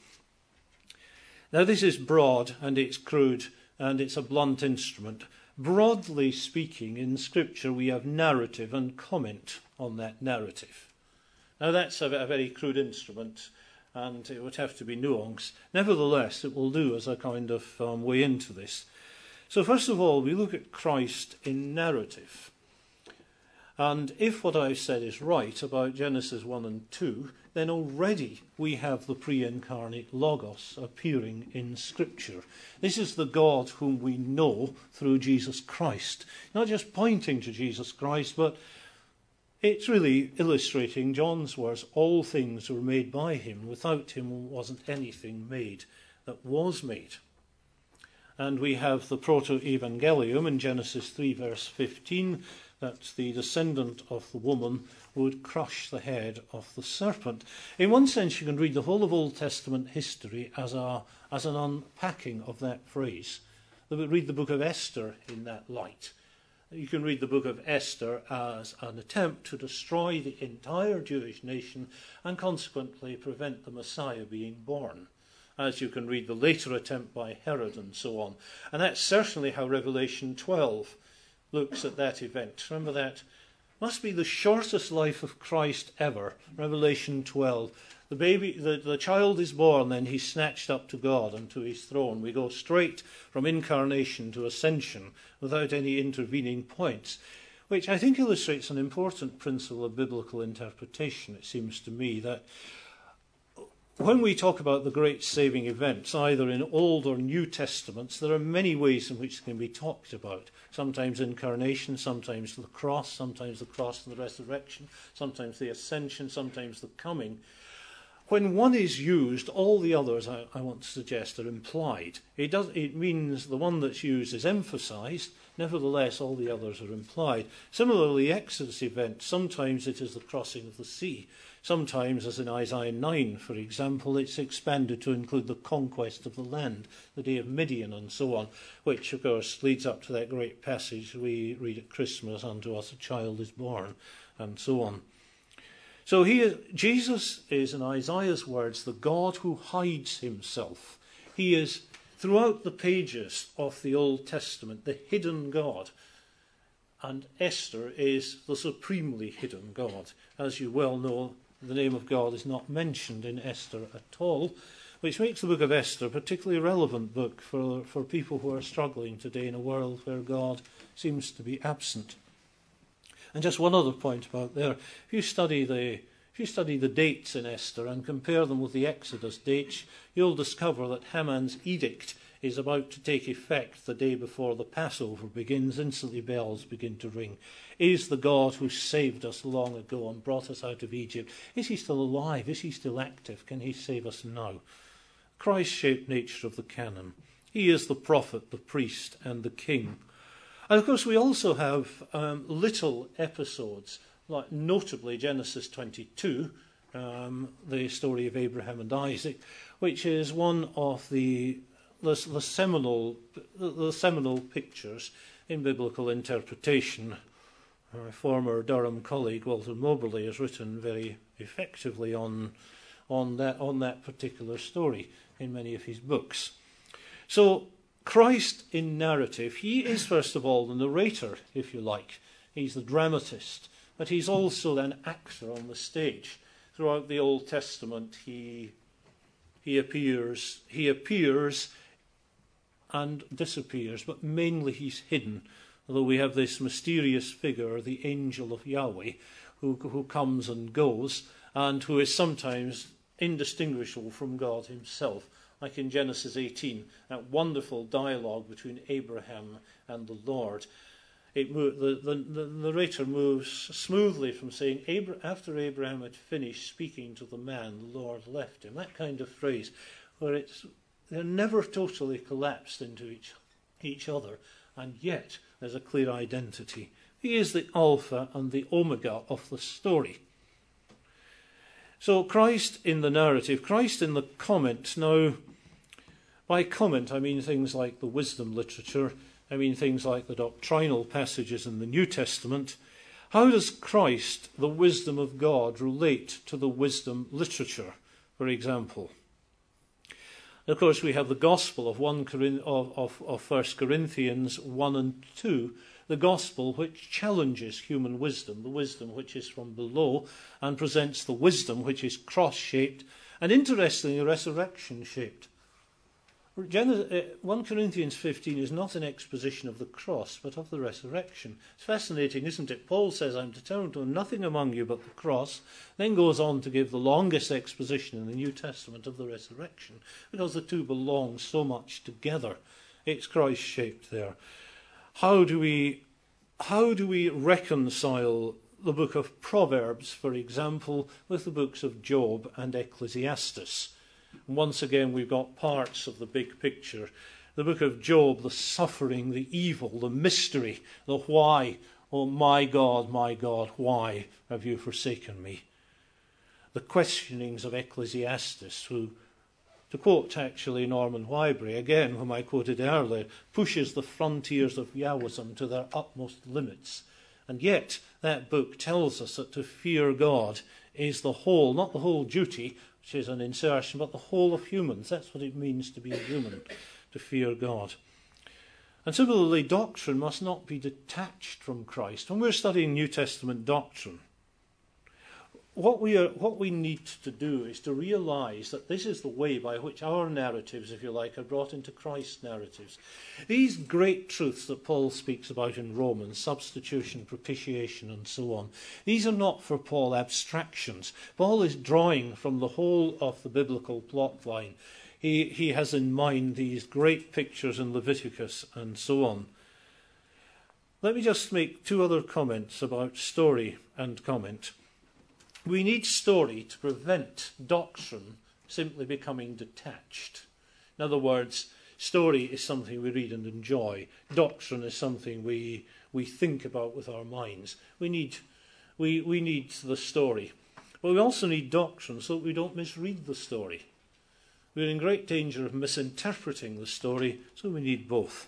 Now, this is broad and it's crude and it's a blunt instrument. Broadly speaking, in Scripture we have narrative and comment on that narrative. Now, that's a very crude instrument, and it would have to be nuanced. Nevertheless, it will do as a kind of way into this. So first of all, we look at Christ in narrative. And if what I've said is right about Genesis 1 and 2, then already we have the pre-incarnate Logos appearing in Scripture. This is the God whom we know through Jesus Christ. Not just pointing to Jesus Christ, but it's really illustrating John's words, all things were made by him. Without him wasn't anything made that was made. And we have the proto-evangelium in Genesis 3 verse 15, that the descendant of the woman would crush the head of the serpent. In one sense, you can read the whole of Old Testament history as an unpacking of that phrase. Read the book of Esther in that light. You can read the book of Esther as an attempt to destroy the entire Jewish nation and consequently prevent the Messiah being born, as you can read the later attempt by Herod and so on. And that's certainly how Revelation 12 looks at that event. Remember that? Must be the shortest life of Christ ever, Revelation 12. The child is born, then he's snatched up to God and to his throne. We go straight from incarnation to ascension without any intervening points, which I think illustrates an important principle of biblical interpretation, it seems to me, that when we talk about the great saving events, either in Old or New Testaments, there are many ways in which they can be talked about. Sometimes incarnation, sometimes the cross and the resurrection, sometimes the ascension, sometimes the coming. When one is used, all the others, I want to suggest, are implied. It means the one that's used is emphasized, nevertheless all the others are implied. Similarly, the Exodus event, sometimes it is the crossing of the sea. Sometimes, as in Isaiah 9, for example, it's expanded to include the conquest of the land, the day of Midian and so on, which, of course, leads up to that great passage we read at Christmas, unto us a child is born, and so on. So Jesus is, in Isaiah's words, the God who hides himself. He is, throughout the pages of the Old Testament, the hidden God. And Esther is the supremely hidden God. As you well know, the name of God is not mentioned in Esther at all, which makes the book of Esther a particularly relevant book for people who are struggling today in a world where God seems to be absent. And just one other point about there. If you study the dates in Esther and compare them with the Exodus dates, you'll discover that Haman's edict is about to take effect the day before the Passover begins. Instantly bells begin to ring. Is the God who saved us long ago and brought us out of Egypt, is he still alive? Is he still active? Can he save us now? Christ-shaped nature of the canon. He is the prophet, the priest, and the king. And of course we also have little episodes, like notably Genesis 22, the story of Abraham and Isaac, which is one of the seminal pictures in biblical interpretation. my former Durham colleague Walter Moberly has written very effectively on that particular story in many of his books. So Christ in narrative, he is first of all the narrator, if you like. He's the dramatist, but he's also an actor on the stage. Throughout the Old Testament, he appears and disappears, but mainly he's hidden. Although we have this mysterious figure, the angel of Yahweh, who comes and goes, and who is sometimes indistinguishable from God himself. Like in Genesis 18, that wonderful dialogue between Abraham and the Lord. The narrator moves smoothly from saying, after Abraham had finished speaking to the man, the Lord left him. That kind of phrase, where they're never totally collapsed into each other, and yet there's a clear identity. He is the Alpha and the Omega of the story. So Christ in the narrative, Christ in the comment. Now, by comment I mean things like the wisdom literature, I mean things like the doctrinal passages in the New Testament. How does Christ, the wisdom of God, relate to the wisdom literature, for example? Of course, we have the gospel of 1 Corinthians 1 and 2, the gospel which challenges human wisdom, the wisdom which is from below, and presents the wisdom which is cross-shaped and, interestingly, resurrection-shaped. 1 Corinthians 15 is not an exposition of the cross, but of the resurrection. It's fascinating, isn't it? Paul says, I'm determined to know nothing among you but the cross, then goes on to give the longest exposition in the New Testament of the resurrection, because the two belong so much together. It's Christ-shaped there. How do we reconcile the book of Proverbs, for example, with the books of Job and Ecclesiastes? Once again, we've got parts of the big picture. The book of Job, the suffering, the evil, the mystery, the why. Oh, my God, why have you forsaken me? The questionings of Ecclesiastes, who, to quote actually Norman Whybray, again, whom I quoted earlier, pushes the frontiers of Yahwism to their utmost limits. And yet, that book tells us that to fear God is the whole, not the whole duty, which is an insertion, but the whole of humans. That's what it means to be a human, to fear God. And similarly, doctrine must not be detached from Christ. When we're studying New Testament doctrine, what we need to do is to realise that this is the way by which our narratives, if you like, are brought into Christ's narratives. These great truths that Paul speaks about in Romans, substitution, propitiation, and so on, these are not for Paul abstractions. Paul is drawing from the whole of the biblical plot line. He has in mind these great pictures in Leviticus and so on. Let me just make two other comments about story and comment. We need story to prevent doctrine simply becoming detached. In other words, story is something we read and enjoy. Doctrine is something we think about with our minds. We need the story. But we also need doctrine so that we don't misread the story. We're in great danger of misinterpreting the story, so we need both.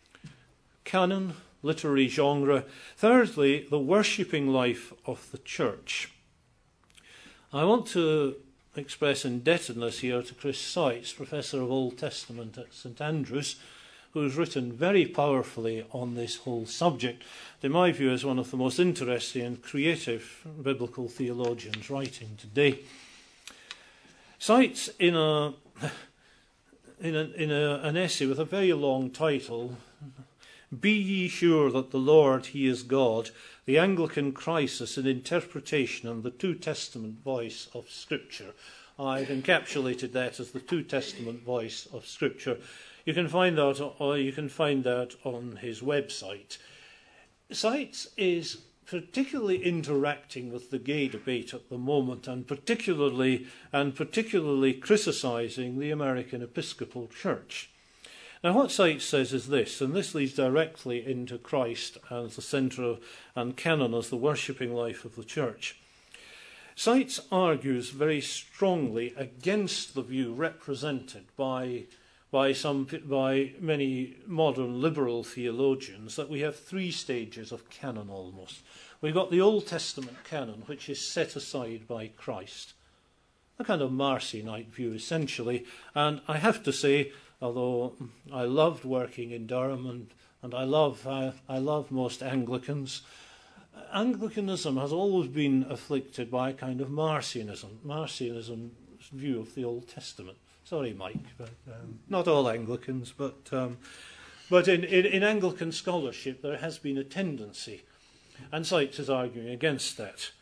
Canon, literary genre. Thirdly, the worshipping life of the church. I want to express indebtedness here to Chris Seitz, Professor of Old Testament at St Andrews, who's written very powerfully on this whole subject. In my view, is one of the most interesting and creative biblical theologians writing today. Seitz, in an essay with a very long title, Be Ye Sure That the Lord, He is God, the Anglican Crisis in Interpretation and the Two Testament Voice of Scripture. I've encapsulated that as the Two Testament Voice of Scripture. You can find that on his website. Seitz is particularly interacting with the gay debate at the moment, and particularly criticising the American Episcopal Church. Now, what Seitz says is this, and this leads directly into Christ as the centre and canon as the worshipping life of the church. Seitz argues very strongly against the view represented by by many modern liberal theologians that we have three stages of canon almost. We've got the Old Testament canon, which is set aside by Christ, a kind of Marcionite view essentially. And I have to say, although I loved working in Durham and I love most Anglicans, Anglicanism has always been afflicted by a kind of Marcionism's view of the Old Testament. Sorry, Mike, but not all Anglicans, but in Anglican scholarship there has been a tendency, and Sykes is arguing against that.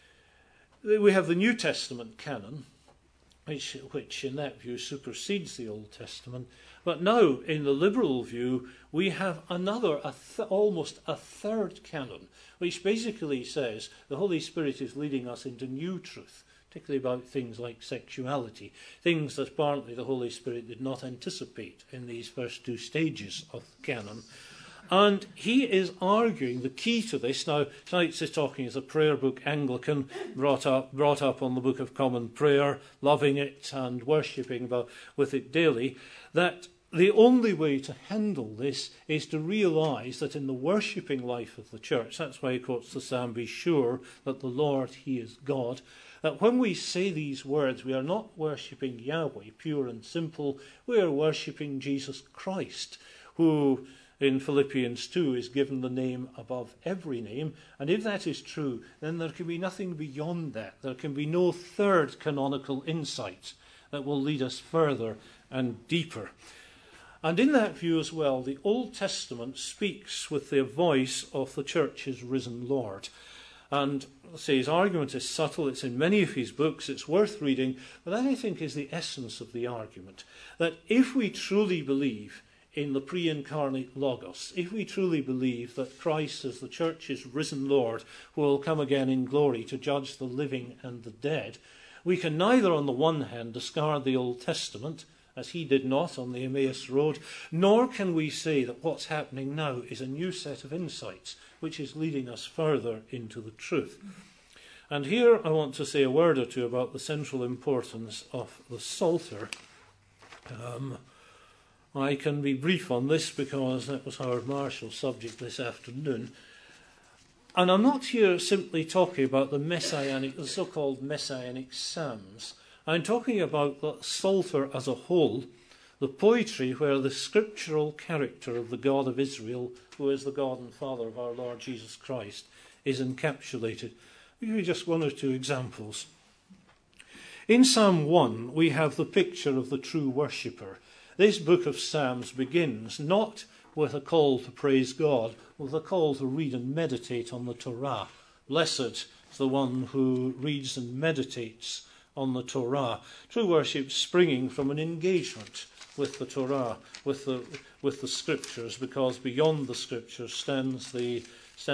We have the New Testament canon, which in that view supersedes the Old Testament, but now in the liberal view we have almost a third canon, which basically says the Holy Spirit is leading us into new truth, particularly about things like sexuality, things that apparently the Holy Spirit did not anticipate in these first two stages of the canon. And he is arguing the key to this. Now, Sykes is talking as a prayer book Anglican, brought up on the Book of Common Prayer, loving it and worshipping with it daily, that the only way to handle this is to realise that in the worshipping life of the church, that's why he quotes the psalm, "Be sure that the Lord, he is God," that when we say these words, we are not worshipping Yahweh, pure and simple, we are worshipping Jesus Christ, who in Philippians 2 is given the name above every name. And if that is true, then there can be nothing beyond that. There can be no third canonical insight that will lead us further and deeper. And in that view as well, the Old Testament speaks with the voice of the church's risen Lord. And say his argument is subtle, it's in many of his books, it's worth reading, but that I think is the essence of the argument. That if we truly believe in the pre-incarnate Logos, if we truly believe that Christ as the church's risen Lord will come again in glory to judge the living and the dead, we can neither on the one hand discard the Old Testament, as he did not on the Emmaus Road, nor can we say that what's happening now is a new set of insights which is leading us further into the truth. And here I want to say a word or two about the central importance of the Psalter. I can be brief on this because that was Howard Marshall's subject this afternoon. And I'm not here simply talking about the so-called messianic psalms. I'm talking about the Psalter as a whole, the poetry where the scriptural character of the God of Israel, who is the God and Father of our Lord Jesus Christ, is encapsulated. I'll give you just one or two examples. In Psalm 1, we have the picture of the true worshipper. This book of Psalms begins not with a call to praise God, with a call to read and meditate on the Torah. Blessed is the one who reads and meditates on the Torah. True worship springing from an engagement with the Torah, with the Scriptures, because beyond the Scriptures stands the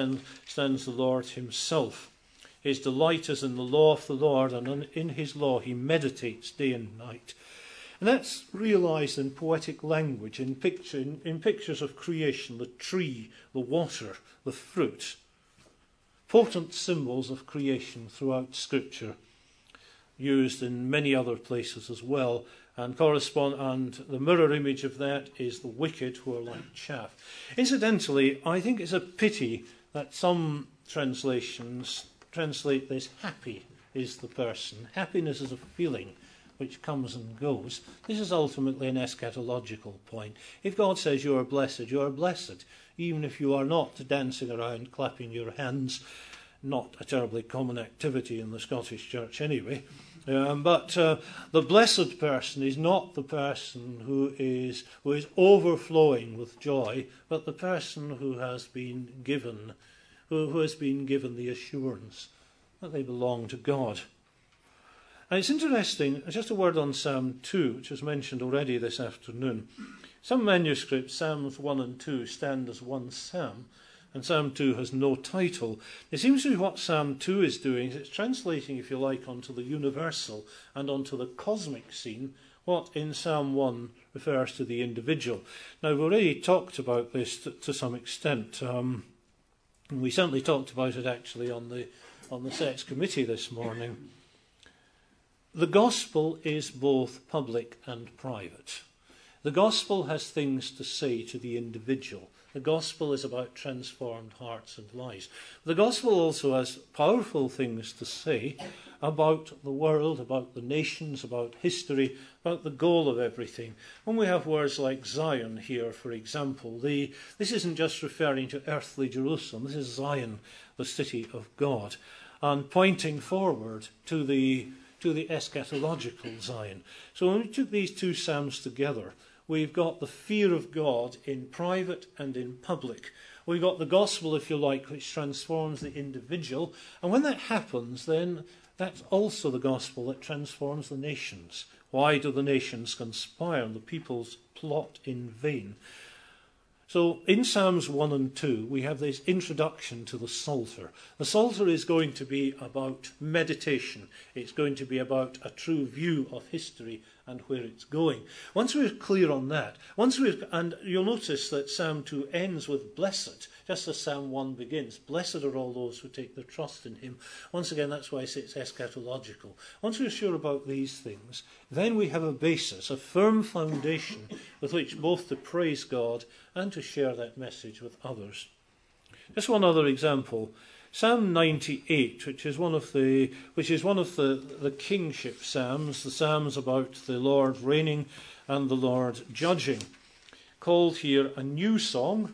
Lord himself. His delight is in the law of the Lord, and in his law he meditates day and night. And that's realised in poetic language, in pictures of creation, the tree, the water, the fruit. Potent symbols of creation throughout Scripture, used in many other places as well. And the mirror image of that is the wicked who are like chaff. Incidentally, I think it's a pity that some translations translate this happy is the person. Happiness is a feeling which comes and goes. This is ultimately an eschatological point. If God says you are blessed, even if you are not dancing around, clapping your hands, not a terribly common activity in the Scottish Church anyway. But the blessed person is not the person who is overflowing with joy, but the person who has been given the assurance that they belong to God. And it's interesting, just a word on Psalm 2, which was mentioned already this afternoon. Some manuscripts, Psalms 1 and 2, stand as one psalm, and Psalm 2 has no title. It seems to be what Psalm 2 is doing is it's translating, if you like, onto the universal and onto the cosmic scene what in Psalm 1 refers to the individual. Now, we've already talked about this to some extent. We certainly talked about it actually on the Sex Committee this morning. The gospel is both public and private. The gospel has things to say to the individual. The gospel is about transformed hearts and lives. The gospel also has powerful things to say about the world, about the nations, about history, about the goal of everything. When we have words like Zion here, for example, this isn't just referring to earthly Jerusalem. This is Zion, the city of God, and pointing forward to the eschatological Zion. So when we took these two psalms together, we've got the fear of God in private and in public. We've got the gospel, if you like, which transforms the individual. And when that happens, then that's also the gospel that transforms the nations. Why do the nations conspire and the peoples plot in vain? So in Psalms 1 and 2, we have this introduction to the Psalter. The Psalter is going to be about meditation. It's going to be about a true view of history and where it's going. Once we're clear on that, and you'll notice that Psalm 2 ends with blessed, just as Psalm 1 begins. Blessed are all those who take their trust in him. Once again, that's why I say it's eschatological. Once we're sure about these things, then we have a basis, a firm foundation with which both to praise God and to share that message with others. Just one other example. Psalm 98, which is one of the kingship psalms, the psalms about the Lord reigning and the Lord judging, called here a new song.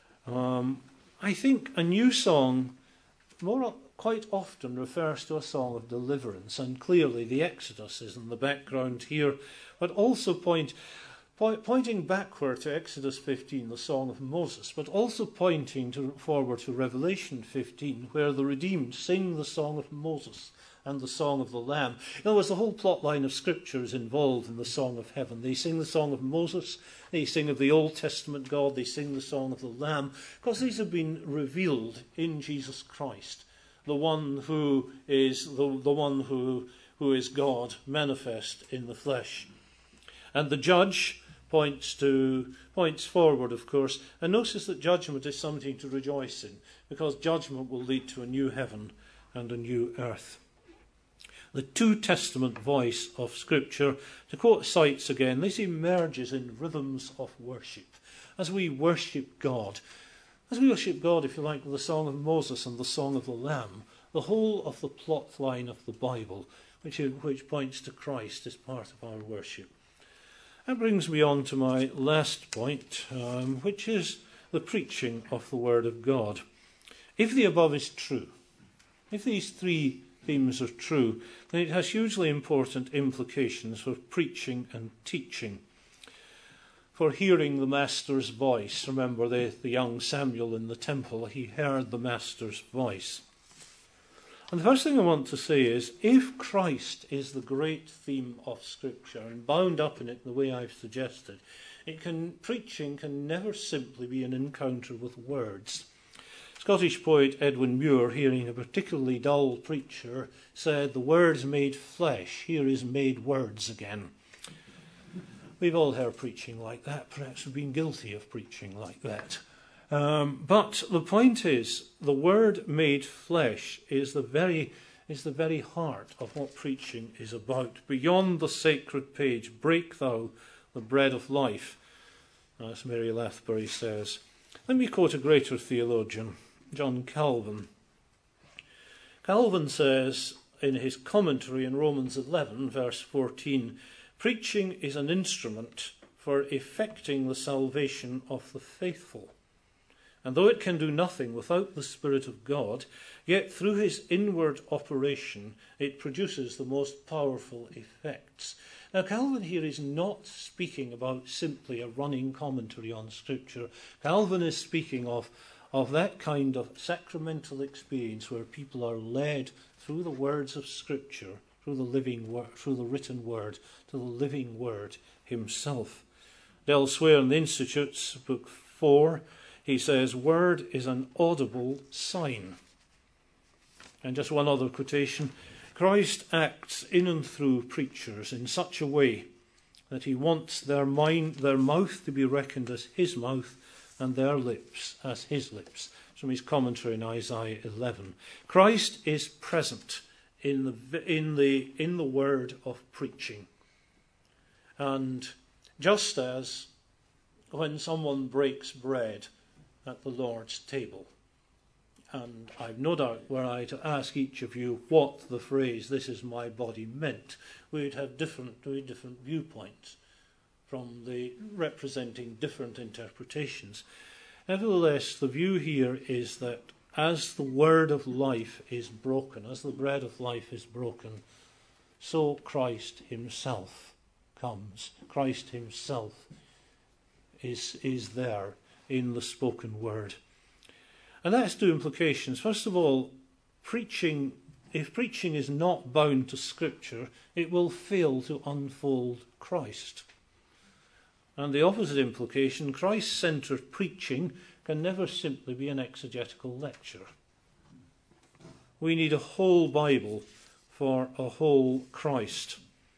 I think a new song quite often refers to a song of deliverance, and clearly the Exodus is in the background here, but also pointing backward to Exodus 15, the Song of Moses, but also pointing forward to Revelation 15, where the redeemed sing the Song of Moses and the Song of the Lamb. In other words, the whole plot line of Scripture is involved in the Song of Heaven. They sing the Song of Moses, they sing of the Old Testament God, they sing the Song of the Lamb, because these have been revealed in Jesus Christ, the one who is the one who is God manifest in the flesh. And the judge points forward, of course, and notice that judgment is something to rejoice in, because judgment will lead to a new heaven and a new earth. The two testament voice of Scripture, to quote Seitz again, this emerges in rhythms of worship. As we worship God, if you like, with the Song of Moses and the Song of the Lamb, the whole of the plot line of the Bible, which points to Christ, is part of our worship. That brings me on to my last point, which is the preaching of the Word of God. If the above is true, if these three themes are true, then it has hugely important implications for preaching and teaching, for hearing the Master's voice. Remember the young Samuel in the temple, he heard the Master's voice. And the first thing I want to say is, if Christ is the great theme of Scripture and bound up in it in the way I've suggested, preaching can never simply be an encounter with words. Scottish poet Edwin Muir, hearing a particularly dull preacher, said, "The Word's made flesh, here is made words again." We've all heard preaching like that. Perhaps we've been guilty of preaching like that. But the point is, the Word made flesh is the very heart of what preaching is about. Beyond the sacred page, break thou the bread of life, as Mary Lathbury says. Let me quote a greater theologian, John Calvin. Calvin says in his commentary in Romans 11, verse 14, preaching is an instrument for effecting the salvation of the faithful. And though it can do nothing without the Spirit of God, yet through his inward operation it produces the most powerful effects. Now, Calvin here is not speaking about simply a running commentary on Scripture. Calvin is speaking of that kind of sacramental experience where people are led through the words of Scripture, through the living word, through the written word, to the living word himself. Elsewhere in the Institutes, book 4, he says, "Word is an audible sign." And just one other quotation. Christ acts in and through preachers in such a way that he wants their mouth to be reckoned as his mouth and their lips as his lips. From his commentary in Isaiah 11. Christ is present in the word of preaching. And Just as when someone breaks bread at the Lord's table, and I've no doubt were I to ask each of you what the phrase "this is my body" meant, we'd have different viewpoints from the representing different interpretations. Nevertheless, the view here is that as the word of life is broken, as the bread of life is broken, so Christ himself comes. Christ himself is there in the spoken word. And that has two implications. First of all, if preaching is not bound to Scripture, it will fail to unfold Christ. And the opposite implication, Christ-centred preaching can never simply be an exegetical lecture. We need a whole Bible for a whole Christ.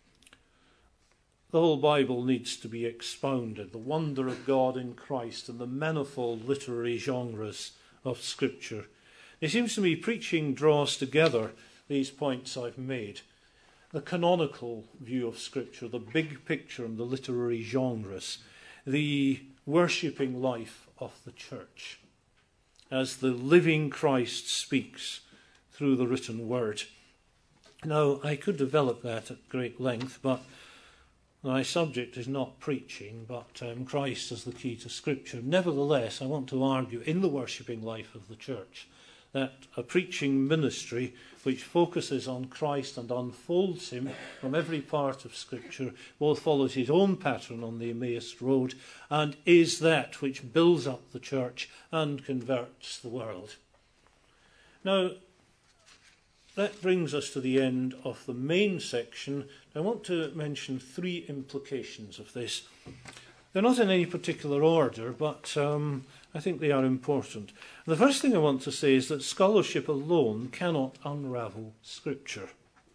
The whole Bible needs to be expounded, the wonder of God in Christ and the manifold literary genres of Scripture. It seems to me preaching draws together these points I've made. The canonical view of Scripture, the big picture and the literary genres, the worshipping life of the church, as the living Christ speaks through the written word. Now, I could develop that at great length, but my subject is not preaching, but Christ as the key to Scripture. Nevertheless, I want to argue in the worshipping life of the church that a preaching ministry which focuses on Christ and unfolds him from every part of Scripture both follows his own pattern on the Emmaus Road and is that which builds up the church and converts the world. Now, that brings us to the end of the main section. I want to mention three implications of this. They're not in any particular order, but I think they are important. The first thing I want to say is that scholarship alone cannot unravel Scripture,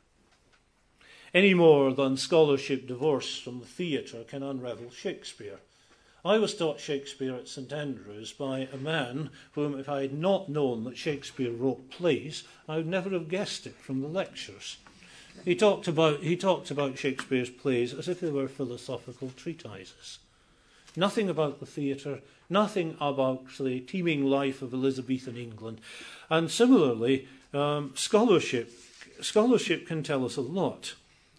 any more than scholarship divorced from the theatre can unravel Shakespeare. I was taught Shakespeare at St Andrews by a man whom, if I had not known that Shakespeare wrote plays, I would never have guessed it from the lectures. He talked about Shakespeare's plays as if they were philosophical treatises. Nothing about the theatre, nothing about the teeming life of Elizabethan England. And similarly, scholarship can tell us a lot.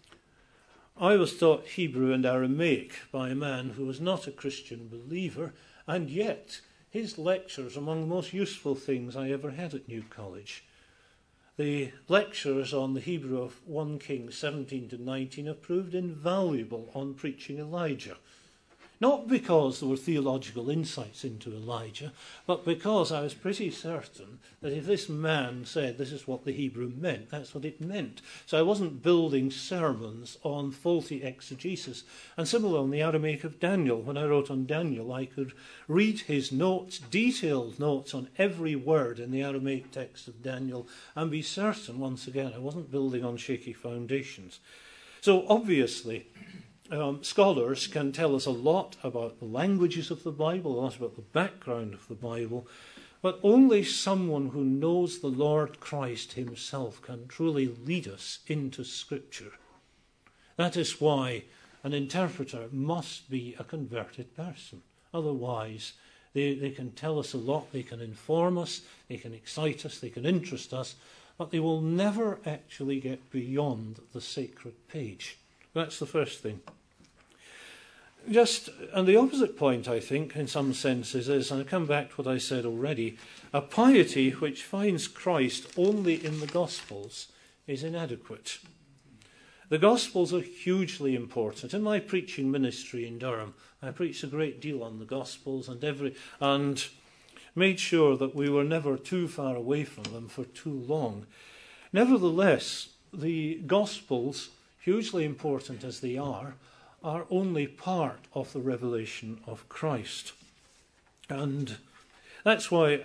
I was taught Hebrew and Aramaic by a man who was not a Christian believer, and yet his lectures are among the most useful things I ever had at New College. The lectures on the Hebrew of 1 Kings 17 to 19 have proved invaluable on preaching Elijah. Not because there were theological insights into Elijah, but because I was pretty certain that if this man said this is what the Hebrew meant, that's what it meant. So I wasn't building sermons on faulty exegesis. And similarly in the Aramaic of Daniel, when I wrote on Daniel, I could read his notes, detailed notes on every word in the Aramaic text of Daniel, and be certain, once again, I wasn't building on shaky foundations. So obviously, scholars can tell us a lot about the languages of the Bible, a lot about the background of the Bible, but only someone who knows the Lord Christ himself can truly lead us into Scripture. That is why an interpreter must be a converted person. Otherwise, they can tell us a lot, they can inform us, they can excite us, they can interest us, but they will never actually get beyond the sacred page. That's the first thing. And the opposite point, I think, in some senses, is, and I come back to what I said already, a piety which finds Christ only in the Gospels is inadequate. The Gospels are hugely important. In my preaching ministry in Durham, I preached a great deal on the Gospels and made sure that we were never too far away from them for too long. Nevertheless, the Gospels, hugely important as they are only part of the revelation of Christ. And that's why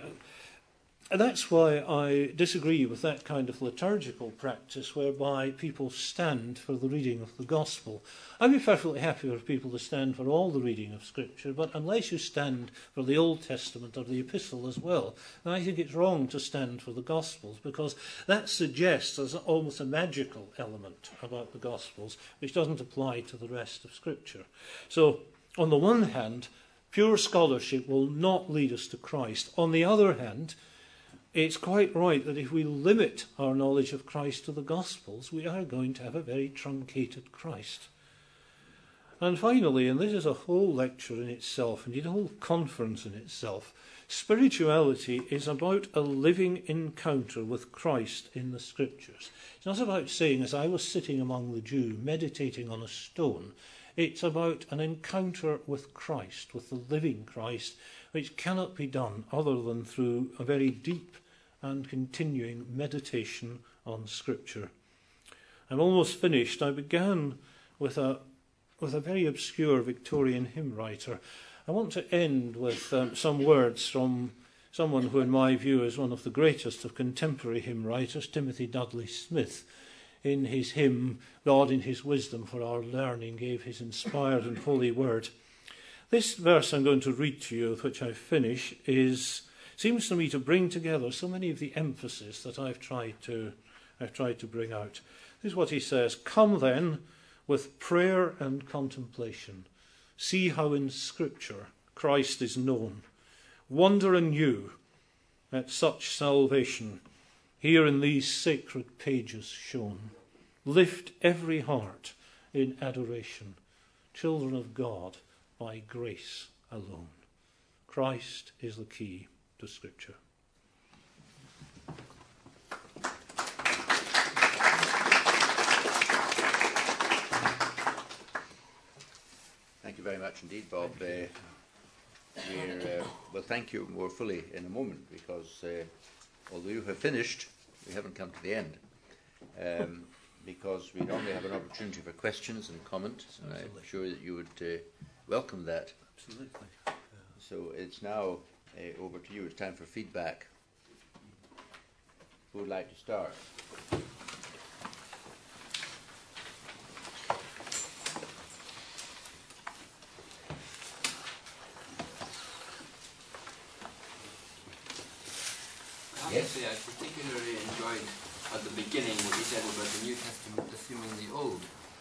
I disagree with that kind of liturgical practice whereby people stand for the reading of the Gospel. I'd be perfectly happy for people to stand for all the reading of Scripture, but unless you stand for the Old Testament or the Epistle as well, then I think it's wrong to stand for the Gospels, because that suggests there's almost a magical element about the Gospels which doesn't apply to the rest of Scripture. So On the one hand, pure scholarship will not lead us to Christ. On the other hand, it's quite right that if we limit our knowledge of Christ to the Gospels, we are going to have a very truncated Christ. And finally, and this is a whole lecture in itself, indeed a whole conference in itself, spirituality is about a living encounter with Christ in the Scriptures. It's not about saying, as I was sitting among the Jews, meditating on a stone. It's about an encounter with Christ, with the living Christ, which cannot be done other than through a very deep and continuing meditation on Scripture. I'm almost finished. I began with a very obscure Victorian hymn writer. I want to end with some words from someone who, in my view, is one of the greatest of contemporary hymn writers, Timothy Dudley Smith. In his hymn, God in his wisdom for our learning gave his inspired and holy word. This verse I'm going to read to you, with which I finish, seems to me to bring together so many of the emphasis that I've tried to bring out. This is what he says: "Come then with prayer and contemplation. See how in Scripture Christ is known. Wonder anew at such salvation here in these sacred pages shown. Lift every heart in adoration, children of God by grace alone. Christ is the key to Scripture." Thank you very much indeed, Bob. We'll thank you more fully in a moment, because although you have finished, we haven't come to the end. Because we normally have an opportunity for questions and comments, and I'm sure that you would welcome that. Absolutely. So it's now over to you. It's time for feedback. Who would like to start? Yes, I particularly enjoyed at the beginning what you said about the New Testament assuming the Old.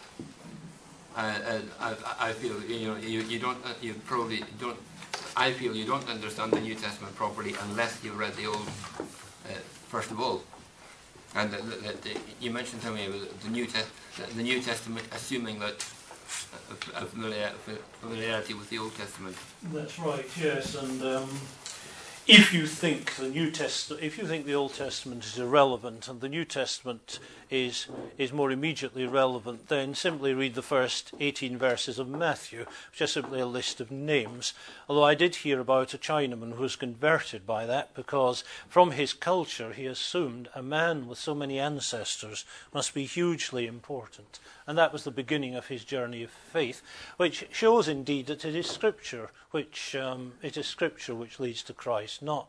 I feel you probably don't. I feel you don't understand the New Testament properly unless you read the Old first of all. And you mentioned to me the New Testament assuming that a familiarity with the Old Testament. That's right. Yes, and if you think the Old Testament is irrelevant and the New Testament is more immediately relevant, then simply read the first 18 verses of Matthew, which is simply a list of names. Although I did hear about a Chinaman who was converted by that, because from his culture he assumed a man with so many ancestors must be hugely important. And that was the beginning of his journey of faith, which shows indeed that it is Scripture which leads to Christ, not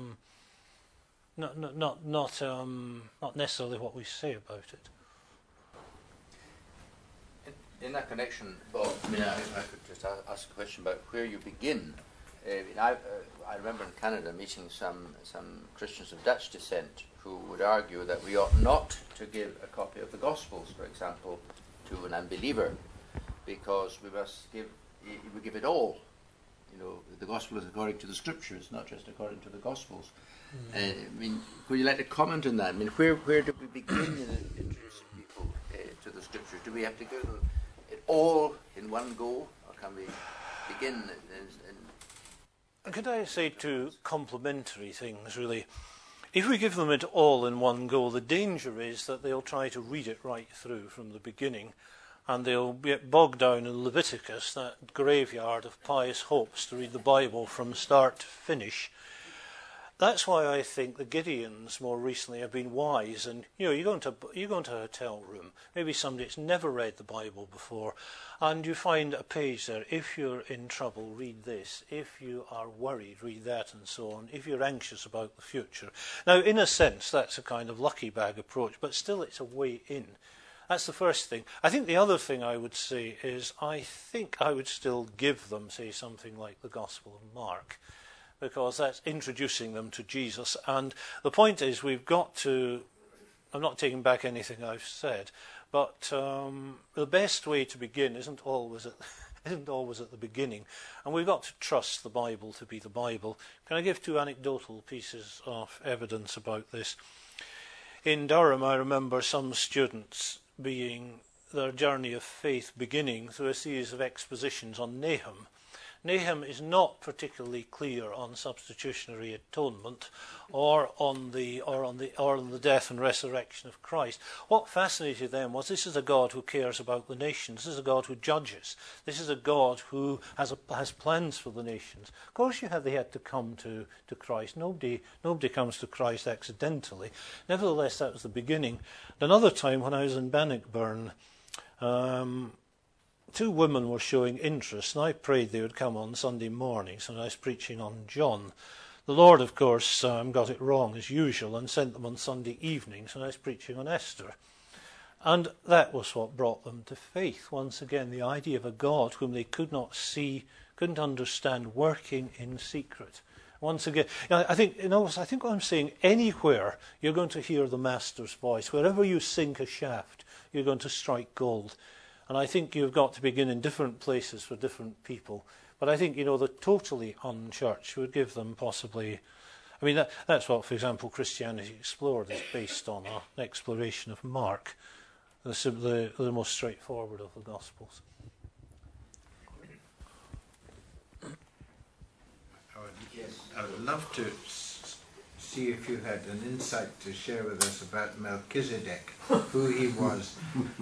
necessarily what we say about it. In that connection, Bob, I could just ask a question about where you begin. I remember in Canada meeting some Christians of Dutch descent who would argue that we ought not to give a copy of the Gospels, for example, to an unbeliever, because we give it all. You know, the Gospel is according to the Scriptures, not just according to the Gospels. Would you like to comment on that? I mean, where do we begin in introducing people to the Scriptures? Do we have to give them it all in one go, or can we begin Could I say two complementary things, really? If we give them it all in one go, the danger is that they'll try to read it right through from the beginning, and they'll get bogged down in Leviticus, that graveyard of pious hopes, to read the Bible from start to finish. That's why I think the Gideons more recently have been wise. And you go into a hotel room, maybe somebody that's never read the Bible before, and you find a page there. If you're in trouble, read this. If you are worried, read that, and so on. If you're anxious about the future. Now, in a sense, that's a kind of lucky bag approach, but still it's a way in. That's the first thing. I think the other thing I would say is I think I would still give them, say, something like the Gospel of Mark, because that's introducing them to Jesus. And the point is, we've got to, I'm not taking back anything I've said, but the best way to begin isn't always isn't always at the beginning. And we've got to trust the Bible to be the Bible. Can I give 2 anecdotal pieces of evidence about this? In Durham, I remember some students their journey of faith beginning through a series of expositions on Nahum. Nahum is not particularly clear on substitutionary atonement or on the death and resurrection of Christ. What fascinated them was this is a God who cares about the nations. This is a God who judges. This is a God who has plans for the nations. Of course, they had to come to Christ. Nobody comes to Christ accidentally. Nevertheless, that was the beginning. Another time, when I was in Bannockburn, 2 women were showing interest, and I prayed they would come on Sunday mornings, and I was preaching on John. The Lord, of course, got it wrong as usual and sent them on Sunday evenings, and I was preaching on Esther. And that was what brought them to faith. Once again, the idea of a God whom they could not see, couldn't understand, working in secret. Once again, I think what I'm saying, anywhere you're going to hear the Master's voice. Wherever you sink a shaft, you're going to strike gold. And I think you've got to begin in different places for different people. But I think, the totally unchurched would give them possibly... that's what, for example, Christianity Explored is based on, an exploration of Mark, the most straightforward of the Gospels. I would love to see if you had an insight to share with us about Melchizedek, who he was.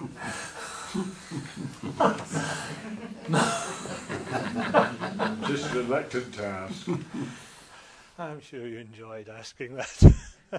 Just reluctant to ask. I'm sure you enjoyed asking that.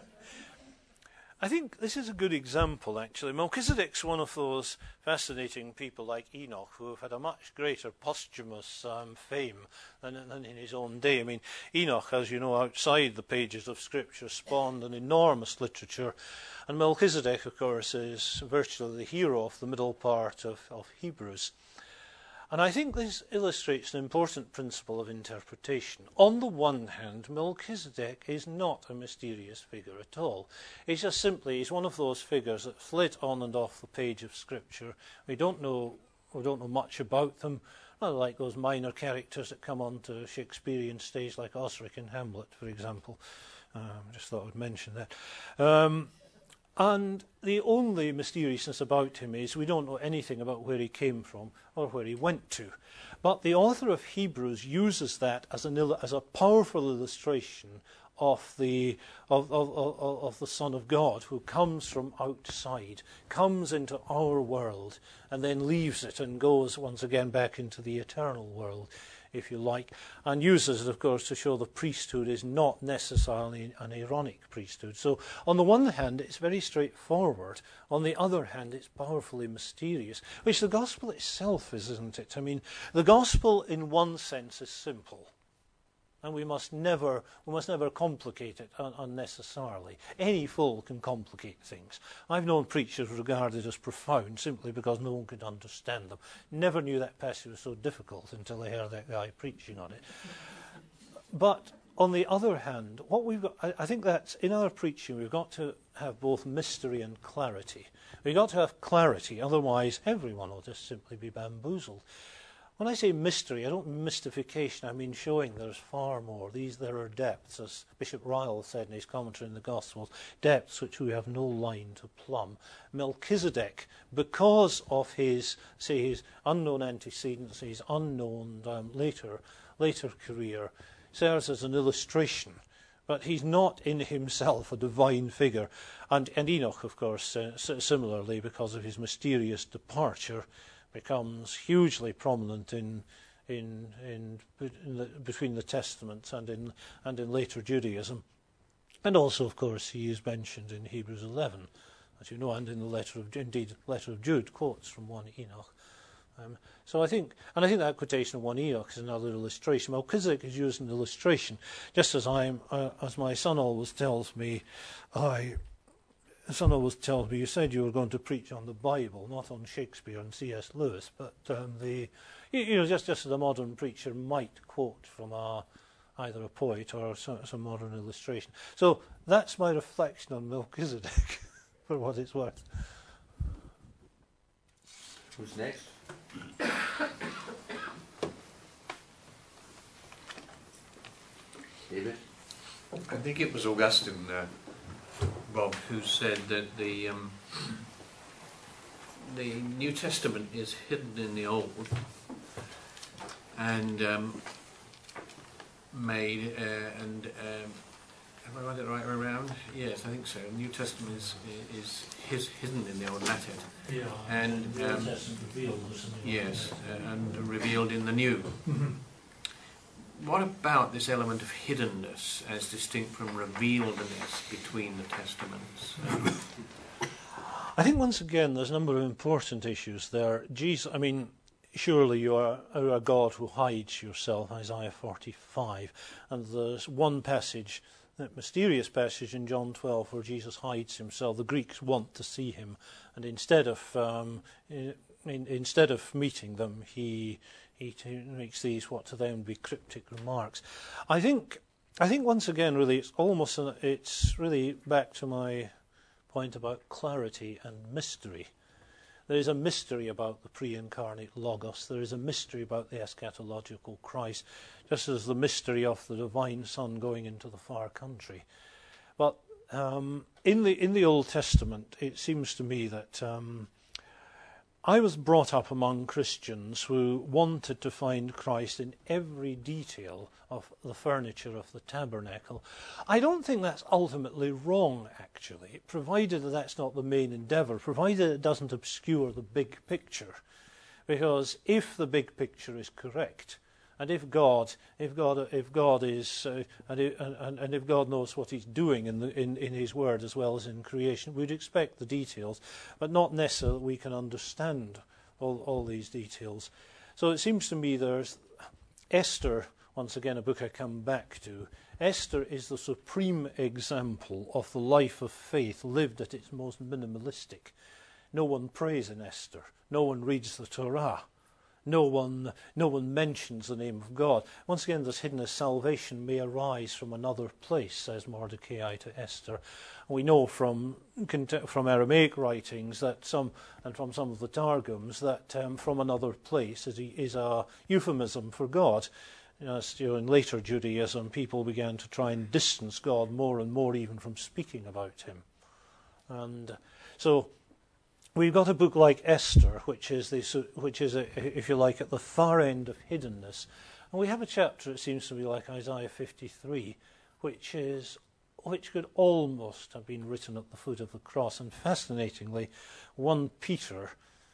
I think this is a good example, actually. Melchizedek's one of those fascinating people like Enoch who have had a much greater posthumous fame than in his own day. Enoch, as you know, outside the pages of Scripture, spawned an enormous literature, and Melchizedek, of course, is virtually the hero of the middle part of Hebrews. And I think this illustrates an important principle of interpretation. On the one hand, Melchizedek is not a mysterious figure at all. He's one of those figures that flit on and off the page of Scripture. We don't know much about them, not like those minor characters that come onto Shakespearean stage, like Osric in Hamlet, for example. I just thought I would mention that. And the only mysteriousness about him is we don't know anything about where he came from or where he went to. But the author of Hebrews uses that as a powerful illustration of the Son of God, who comes from outside, comes into our world, and then leaves it and goes once again back into the eternal world, if you like, and uses it, of course, to show the priesthood is not necessarily an Aaronic priesthood. So, on the one hand, it's very straightforward. On the other hand, it's powerfully mysterious, which the gospel itself is, isn't it? The gospel, in one sense, is simple. And we must never complicate it unnecessarily. Any fool can complicate things. I've known preachers regarded as profound simply because no one could understand them. Never knew that passage was so difficult until I heard that guy preaching on it. But on the other hand, what we've got, I think that in our preaching we've got to have both mystery and clarity. We've got to have clarity, otherwise everyone will just simply be bamboozled. When I say mystery, I don't mean mystification, I mean showing there's far more. There are depths, as Bishop Ryle said in his commentary in the Gospels, depths which we have no line to plumb. Melchizedek, because of his unknown antecedents, his unknown later career, serves as an illustration. But he's not in himself a divine figure. And Enoch, of course, similarly, because of his mysterious departure, becomes hugely prominent between the Testaments and in later Judaism, and also, of course, he is mentioned in Hebrews 11, as you know, and in the letter of Jude quotes from 1 Enoch. So I think that quotation of 1 Enoch is another illustration. Melchizedek is used in illustration, just as as my son always tells me, you said you were going to preach on the Bible, not on Shakespeare and C.S. Lewis, but just as a modern preacher might quote from either a poet or some modern illustration. So that's my reflection on Melchizedek, for what it's worth. Who's next? David? I think it was Augustine, Bob, who said that the New Testament is hidden in the Old and made have I got it right around? Yes, I think so. The New Testament is hidden in the Old Latin. Yeah, and the Old Testament revealed this in the yes, and revealed in the New. What about this element of hiddenness as distinct from revealedness between the Testaments? I think once again there's a number of important issues there. Jesus, I mean, surely you are a God who hides yourself, Isaiah 45, and there's one passage, that mysterious passage in John 12 where Jesus hides himself. The Greeks want to see him, and instead of meeting them, he makes these what to them would be cryptic remarks. I think once again, really, it's really back to my point about clarity and mystery. There is a mystery about the pre-incarnate Logos. There is a mystery about the eschatological Christ, just as the mystery of the divine Son going into the far country. But in the Old Testament, it seems to me that I was brought up among Christians who wanted to find Christ in every detail of the furniture of the tabernacle. I don't think that's ultimately wrong, actually, provided that that's not the main endeavour, provided it doesn't obscure the big picture. Because if the big picture is correct, and if God is, and if God knows what He's doing in His Word as well as in creation, we'd expect the details, but not necessarily that we can understand all these details. So it seems to me there's Esther, once again a book I come back to. Esther is the supreme example of the life of faith lived at its most minimalistic. No one prays in Esther. No one reads the Torah. No one mentions the name of God. Once again, this hidden as salvation may arise from another place, says Mordecai to Esther. We know from Aramaic writings that and from some of the Targums, that from another place is a euphemism for God. In later Judaism, people began to try and distance God more and more, even from speaking about Him. And so we've got a book like Esther, which is if you like, at the far end of hiddenness, and we have a chapter, it seems to be, like Isaiah 53, which could almost have been written at the foot of the cross. And fascinatingly, 1 Peter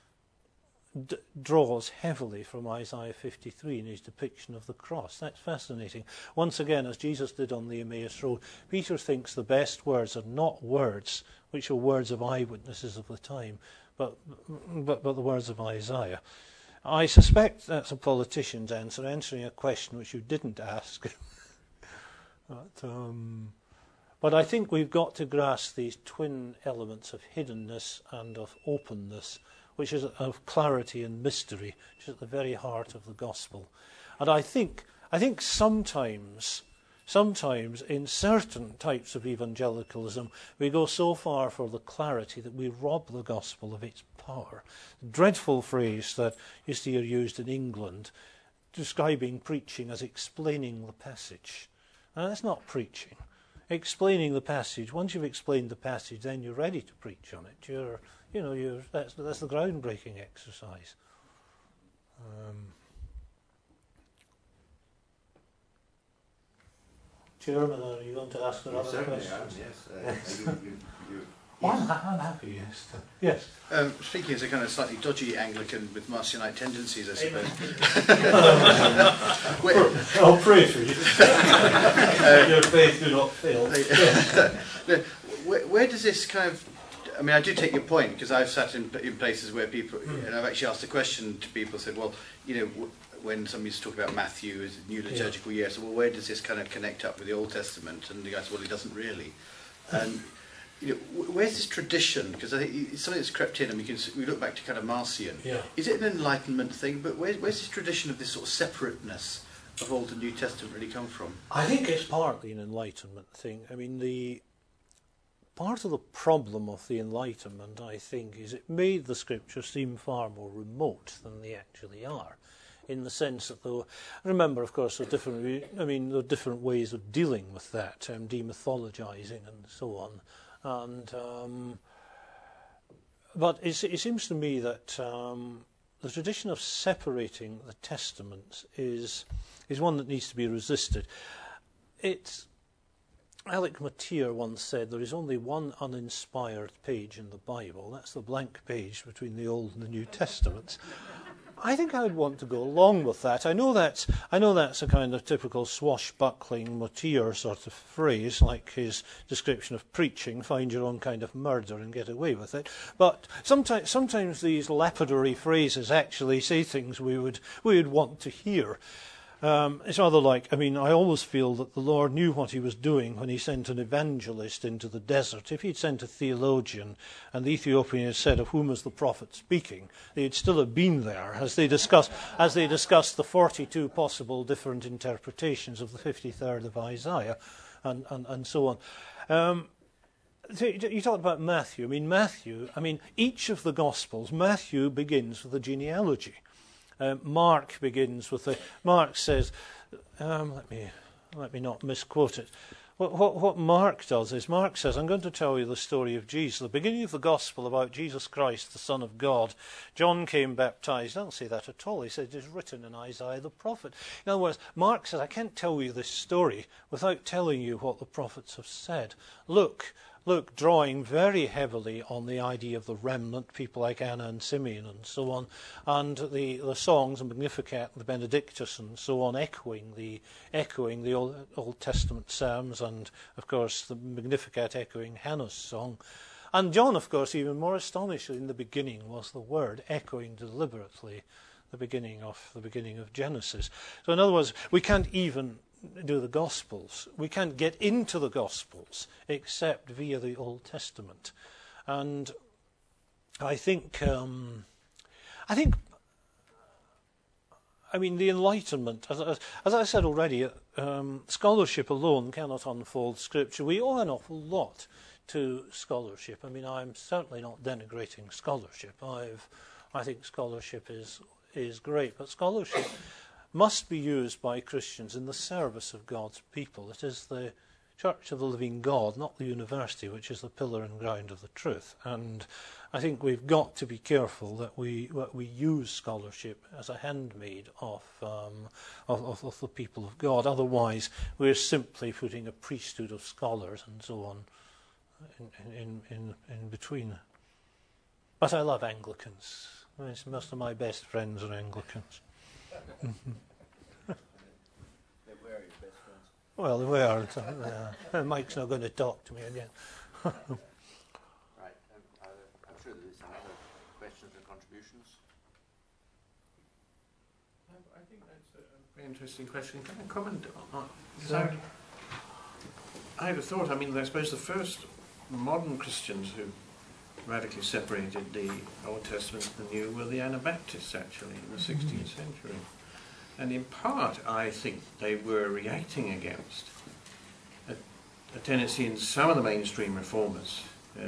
draws heavily from Isaiah 53 in his depiction of the cross. That's fascinating. Once again, as Jesus did on the Emmaus Road, Peter thinks the best words are not words which are words of eyewitnesses of the time, but the words of Isaiah. I suspect that's a politician's answer, answering a question which you didn't ask. But I think we've got to grasp these twin elements of hiddenness and of openness, which is of clarity and mystery, which is at the very heart of the gospel. And I think sometimes in certain types of evangelicalism, we go so far for the clarity that we rob the gospel of its power. The dreadful phrase that you see used in England, describing preaching as explaining the passage. Now, that's not preaching. Explaining the passage, once you've explained the passage, then you're ready to preach on it. That's the groundbreaking exercise. Chairman, are you going to ask another question? Yes. I'm happy, yes. Speaking as a kind of slightly dodgy Anglican with Marcionite tendencies, I suppose. I'll pray for you. Your faith do not fail. Where does this kind of... I mean, I do take your point, because I've sat in places where people... And I've actually asked a question to people, said, well, when somebody's talking about Matthew as a new liturgical year, so, well, where does this kind of connect up with the Old Testament? And the guy said, well, it doesn't really. And... where's this tradition? Because I think it's something that's crept in, and we look back to kind of Marcion. Yeah. Is it an Enlightenment thing? But where's this tradition of this sort of separateness of Old and New Testament really come from? I think it's partly an Enlightenment thing. I mean, the part of the problem of the Enlightenment, I think, is it made the Scriptures seem far more remote than they actually are. in the sense that remember, of course, there are different ways of dealing with that, demythologizing and so on. And but it seems to me that the tradition of separating the Testaments is one that needs to be resisted. Alec Motyer once said there is only one uninspired page in the Bible. That's the blank page between the Old and the New Testaments. I think I would want to go along with that. I know that's a kind of typical swashbuckling Motyer sort of phrase, like his description of preaching: find your own kind of murder and get away with it. But sometimes these lapidary phrases actually say things we would want to hear. It's rather like, I always feel that the Lord knew what he was doing when he sent an evangelist into the desert. If he'd sent a theologian and the Ethiopian had said, of whom is the prophet speaking, they'd still have been there as they discussed the 42 possible different interpretations of the 53rd of Isaiah and so on. So you talked about Matthew. Each of the Gospels, Matthew begins with a genealogy. Mark begins with Mark says, let me not misquote it. What Mark does is Mark says, I'm going to tell you the story of Jesus, the beginning of the gospel about Jesus Christ, the Son of God. John came baptized. I don't say that at all. He said it is written in Isaiah the prophet. In other words, Mark says, I can't tell you this story without telling you what the prophets have said. Look, drawing very heavily on the idea of the remnant, people like Anna and Simeon and so on, and the songs, the Magnificat, the Benedictus and so on, echoing the Old Testament psalms, and of course the Magnificat echoing Hannah's song. And John, of course, even more astonishing, in the beginning was the Word, echoing deliberately the beginning of Genesis. So in other words, we can't even do the Gospels. We can't get into the Gospels except via the Old Testament. And I think the Enlightenment, as I said already, scholarship alone cannot unfold Scripture. We owe an awful lot to scholarship. I'm certainly not denigrating scholarship. I think scholarship is great, but scholarship must be used by Christians in the service of God's people. It is the Church of the Living God, not the university, which is the pillar and ground of the truth. And I think we've got to be careful that we use scholarship as a handmaid of the people of God. Otherwise, we're simply putting a priesthood of scholars and so on in between. But I love Anglicans. Most of my best friends are Anglicans. They were your best friends. Well, they were. Mike's not going to talk to me again. Right. I'm sure there's some other questions or contributions. I think that's a very interesting question. Can I comment on that? I had a thought. I suppose the first modern Christians who radically separated the Old Testament and the New were the Anabaptists, actually, in the 16th century. And in part, I think they were reacting against a tendency in some of the mainstream reformers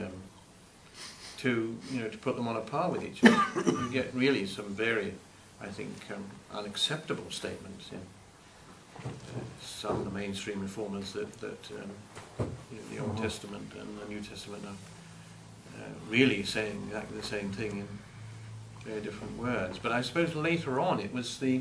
to put them on a par with each other. You get really some very, I think, unacceptable statements in some of the mainstream reformers that the Old Testament and the New Testament are really saying exactly the same thing in very different words. But I suppose later on it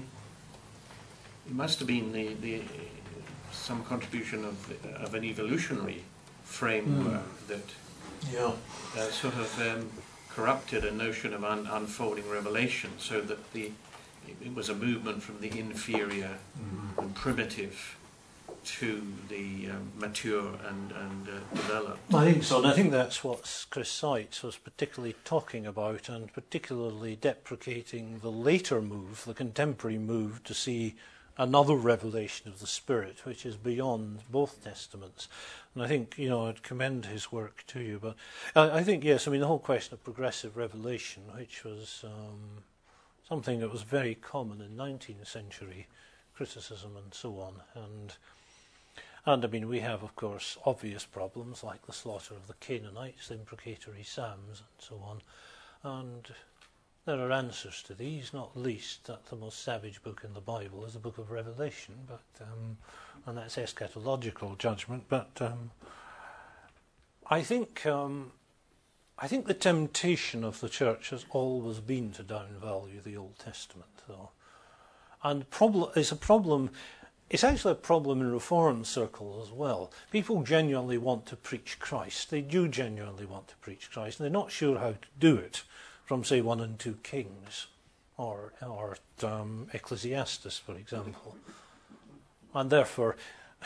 must have been some contribution of an evolutionary framework that sort of corrupted a notion of unfolding revelation, so that it was a movement from the inferior and primitive to the mature and developed. I think so, and I think that's what Chris Seitz was particularly talking about, and particularly deprecating the later move, the contemporary move, to see another revelation of the Spirit, which is beyond both Testaments. And I think, I'd commend his work to you. But I think, yes, the whole question of progressive revelation, which was something that was very common in 19th century criticism and so on. And we have, of course, obvious problems like the slaughter of the Canaanites, the imprecatory Psalms, and so on. And there are answers to these, not least that the most savage book in the Bible is the book of Revelation, but and that's eschatological judgment. But I think the temptation of the church has always been to downvalue the Old Testament, though, and it's a problem. It's actually a problem in Reformed circles as well. People genuinely want to preach Christ. They do genuinely want to preach Christ, and they're not sure how to do it from, say, 1 and 2 Kings or Ecclesiastes, for example. And therefore,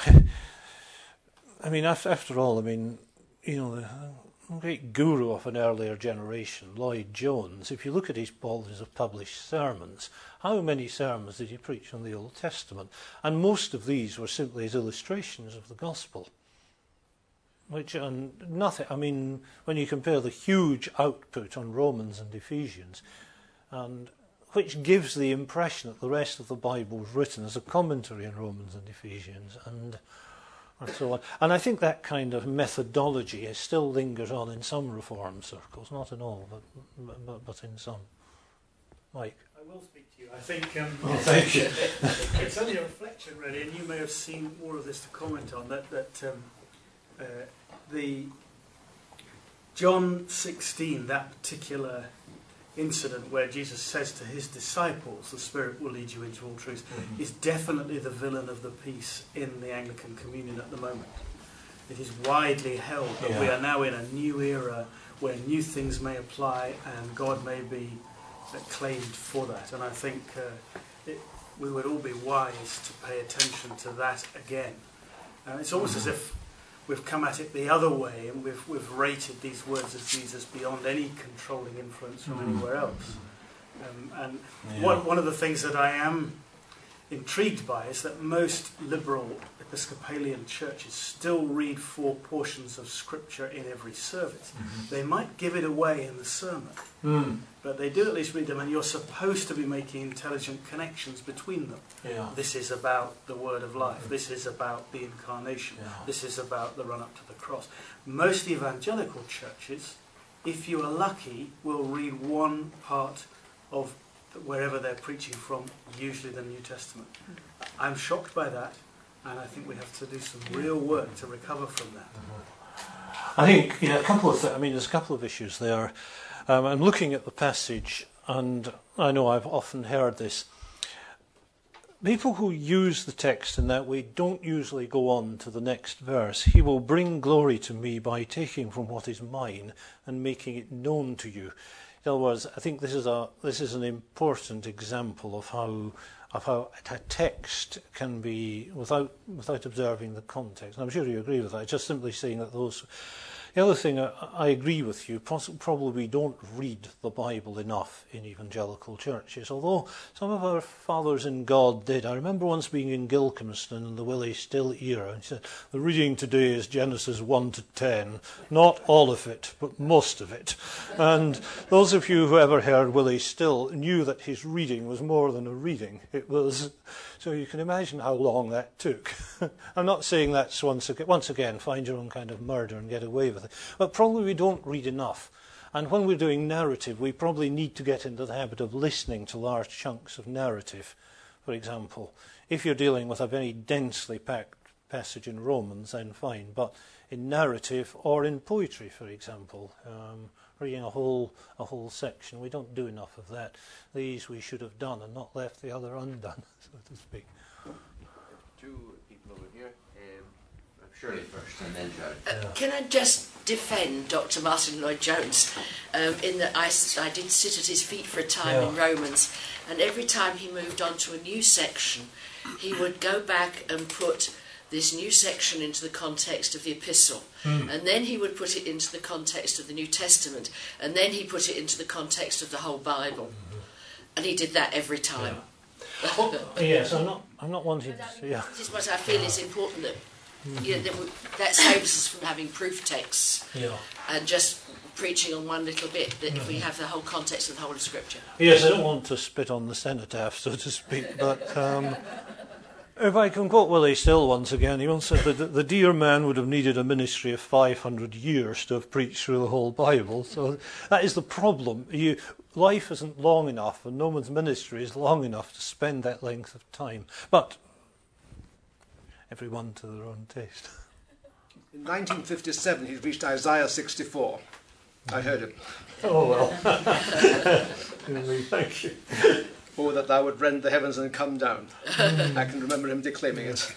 I mean, after all, I mean, you know, the great guru of an earlier generation, Lloyd Jones, if you look at his volumes of published sermons, how many sermons did he preach on the Old Testament? And most of these were simply as illustrations of the gospel. Which, and nothing, I mean, when you compare the huge output on Romans and Ephesians, and which gives the impression that the rest of the Bible was written as a commentary on Romans and Ephesians, and so on. And I think that kind of methodology still lingers on in some Reformed circles, not in all, but in some. Mike? I will speak to you. I think thank you. It's only a reflection, really, and you may have seen more of this to comment on, that the John 16, that particular incident where Jesus says to his disciples, the Spirit will lead you into all truth, is definitely the villain of the piece in the Anglican Communion at the moment. It is widely held that we are now in a new era where new things may apply and God may be claimed for that. And I think we would all be wise to pay attention to that again. It's almost as if we've come at it the other way, and we've rated these words of Jesus beyond any controlling influence from anywhere else. One of the things that I am intrigued by is that most liberal Episcopalian churches still read 4 portions of Scripture in every service. They might give it away in the sermon, but they do at least read them, and you're supposed to be making intelligent connections between them. This is about the Word of life. This is about the Incarnation. This is about the run-up to the cross. Most evangelical churches, if you are lucky, will read one part of wherever they're preaching from, usually the New Testament. I'm shocked by that, and I think we have to do some real work to recover from that. I think there's a couple of issues there. I'm looking at the passage, and I know I've often heard this. People who use the text in that way don't usually go on to the next verse. He will bring glory to me by taking from what is mine and making it known to you. In other words, I think this is an important example of how a text can be, without observing the context. And I'm sure you agree with that. Just simply saying that those. The other thing, I agree with you, probably we don't read the Bible enough in evangelical churches, although some of our fathers in God did. I remember once being in Gilcomston in the Willie Still era, and he said, the reading today is Genesis 1 to 10, not all of it, but most of it. And those of you who ever heard Willie Still knew that his reading was more than a reading. It was, so you can imagine how long that took. I'm not saying that's once again, find your own kind of murder and get away with it. But probably we don't read enough. And when we're doing narrative, we probably need to get into the habit of listening to large chunks of narrative. For example, if you're dealing with a very densely packed passage in Romans, then fine. But in narrative or in poetry, for example, reading a whole section, we don't do enough of that. These we should have done and not left the other undone, so to speak. 2 people over here. Shirley first and then Jared. Can I just defend Dr. Martin Lloyd-Jones in that I did sit at his feet for a time in Romans, and every time he moved on to a new section, he would go back and put this new section into the context of the epistle, and then he would put it into the context of the New Testament, and then he put it into the context of the whole Bible, and he did that every time. Yes, I'm not wanting to. This is what I feel is important, that that saves us from having proof texts and just preaching on one little bit, that if we have the whole context of the whole of Scripture. Yes, I don't want to spit on the cenotaph, so to speak, but If I can quote Willie Still once again, he once said that the dear man would have needed a ministry of 500 years to have preached through the whole Bible. So that is the problem. Life isn't long enough, and no one's ministry is long enough to spend that length of time. But everyone to their own taste. In 1957, he reached Isaiah 64. I heard him. Oh, well. Thank you. Oh, that thou would rend the heavens and come down. I can remember him declaiming it.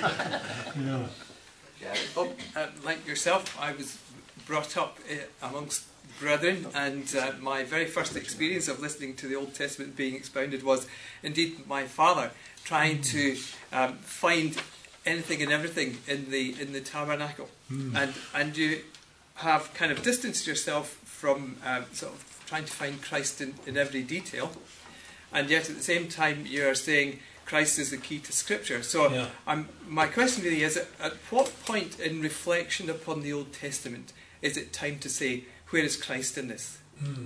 Like yourself, I was brought up amongst brethren, and my very first experience of listening to the Old Testament being expounded was indeed my father trying to find anything and everything in the tabernacle, and you have kind of distanced yourself from sort of trying to find Christ in every detail, and yet at the same time you are saying Christ is the key to Scripture. So my question really is, at what point in reflection upon the Old Testament is it time to say, where is Christ in this?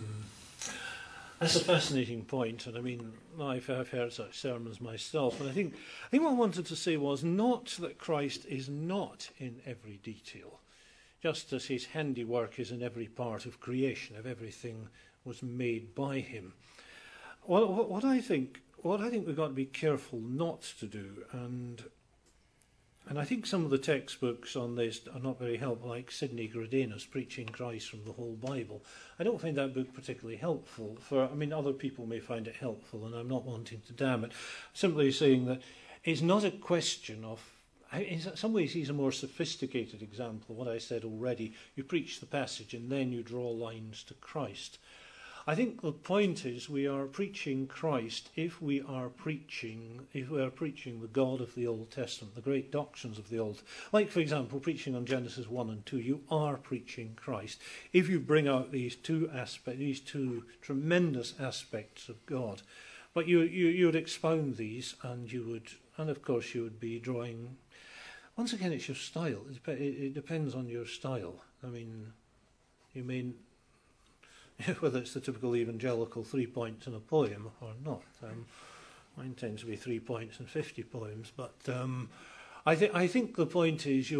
That's a fascinating point, and I mean, I've heard such sermons myself, and I think what I wanted to say was not that Christ is not in every detail, just as his handiwork is in every part of creation, if everything was made by him. What I think we've got to be careful not to do, and I think some of the textbooks on this are not very helpful, like Sidney Greidanus, Preaching Christ from the Whole Bible. I don't find that book particularly helpful. Other people may find it helpful, and I'm not wanting to damn it. Simply saying that it's not a question of, in some ways he's a more sophisticated example of what I said already. You preach the passage and then you draw lines to Christ. I think the point is we are preaching Christ if we are preaching the God of the Old Testament, the great doctrines of the Old. Like, for example, preaching on Genesis 1 and 2, you are preaching Christ. If you bring out these two tremendous aspects of God, but you would expound these, and of course you would be drawing. Once again, it's your style. It depends on your style. I mean, you mean. Whether it's the typical evangelical 3 points in a poem or not. Mine tends to be 3 points and 50 poems, but I think the point is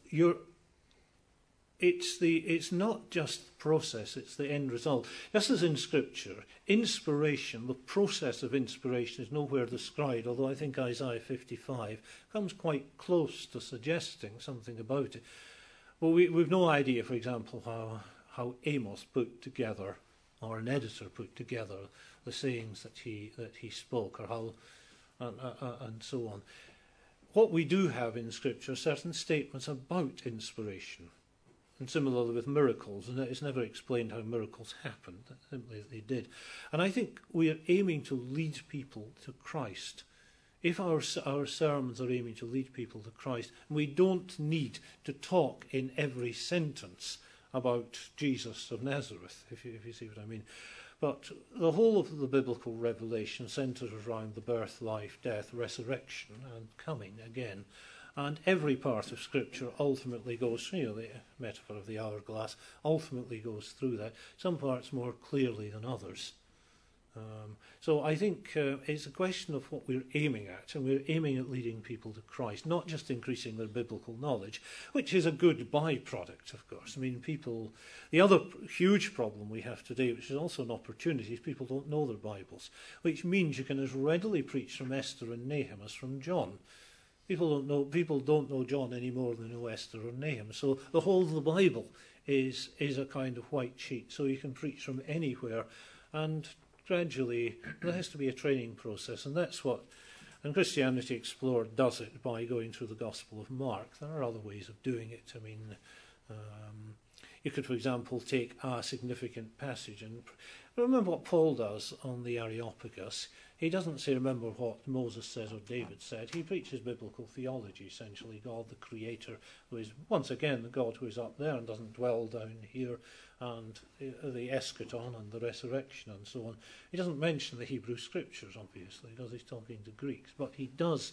it's not just process, it's the end result. Just as in Scripture, inspiration, the process of inspiration is nowhere described, although I think Isaiah 55 comes quite close to suggesting something about it. Well, we've no idea, for example, how Amos put together, or an editor put together, the sayings that he spoke, or how, and so on. What we do have in Scripture are certain statements about inspiration, and similarly with miracles, and it's never explained how miracles happened, simply that they did. And I think we are aiming to lead people to Christ. If our sermons are aiming to lead people to Christ, we don't need to talk in every sentence about Jesus of Nazareth, if you see what I mean. But the whole of the biblical revelation centres around the birth, life, death, resurrection, and coming again. And every part of Scripture ultimately goes, the metaphor of the hourglass, ultimately goes through that, some parts more clearly than others. So I think it's a question of what we're aiming at, and we're aiming at leading people to Christ, not just increasing their biblical knowledge, which is a good byproduct, of course. I mean, the other huge problem we have today, which is also an opportunity, is people don't know their Bibles, which means you can as readily preach from Esther and Nahum as from John. People don't know John any more than they know Esther or Nahum. So the whole of the Bible is a kind of white sheet, so you can preach from anywhere, and gradually there has to be a training process, and that's what, and Christianity Explored does it by going through the Gospel of Mark. There are other ways of doing it. I mean, you could, for example, take a significant passage and remember what Paul does on the Areopagus. He doesn't say, remember what Moses said or David said. He preaches biblical theology, essentially. God, the Creator, who is, once again, the God who is up there and doesn't dwell down here, and the eschaton and the resurrection and so on. He doesn't mention the Hebrew Scriptures, obviously, because he's talking to Greeks, but he does.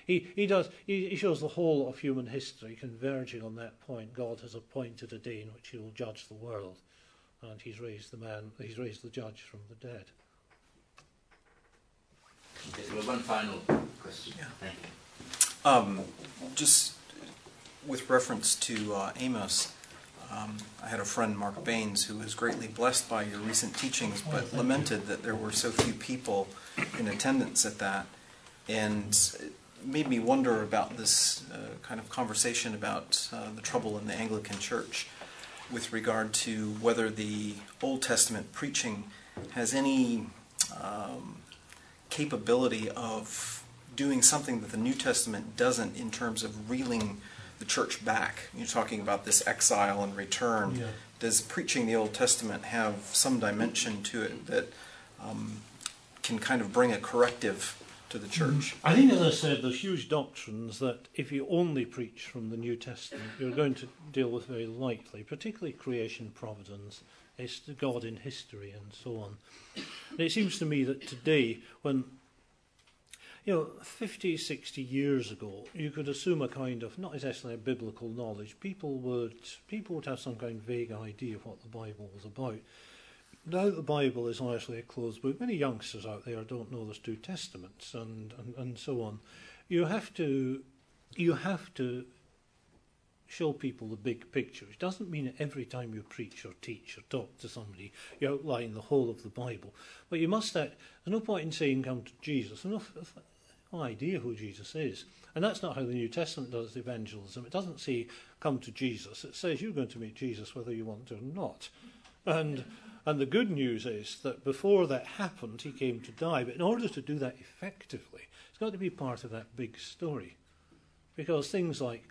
He shows the whole of human history converging on that point. God has appointed a day in which he will judge the world, and he's raised the judge from the dead. Okay, so one final question. Yeah. Thank you. Just with reference to Amos, I had a friend, Mark Baines, who was greatly blessed by your recent teachings, but lamented that there were so few people in attendance at that. And it made me wonder about this kind of conversation about the trouble in the Anglican Church with regard to whether the Old Testament preaching has any capability of doing something that the New Testament doesn't in terms of reeling the church back. You're talking about this exile and return. Yeah. Does preaching the Old Testament have some dimension to it that can kind of bring a corrective to the church? I think, as I said, there's huge doctrines that if you only preach from the New Testament, you're going to deal with very lightly, particularly creation, providence, God in history, and so on. And it seems to me that today, when 50, 60 years ago, you could assume a kind of, not necessarily a biblical knowledge, people would have some kind of vague idea of what the Bible was about. Now the Bible is largely a closed book. Many youngsters out there don't know there's two testaments and so on. You have to show people the big picture. It doesn't mean that every time you preach or teach or talk to somebody, you outline the whole of the Bible. But you must there's no point in saying come to Jesus. Enough idea who Jesus is. And that's not how the New Testament does evangelism. It doesn't say come to Jesus. It says you're going to meet Jesus whether you want to or not. And the good news is that before that happened, he came to die. But in order to do that effectively, it's got to be part of that big story. Because things like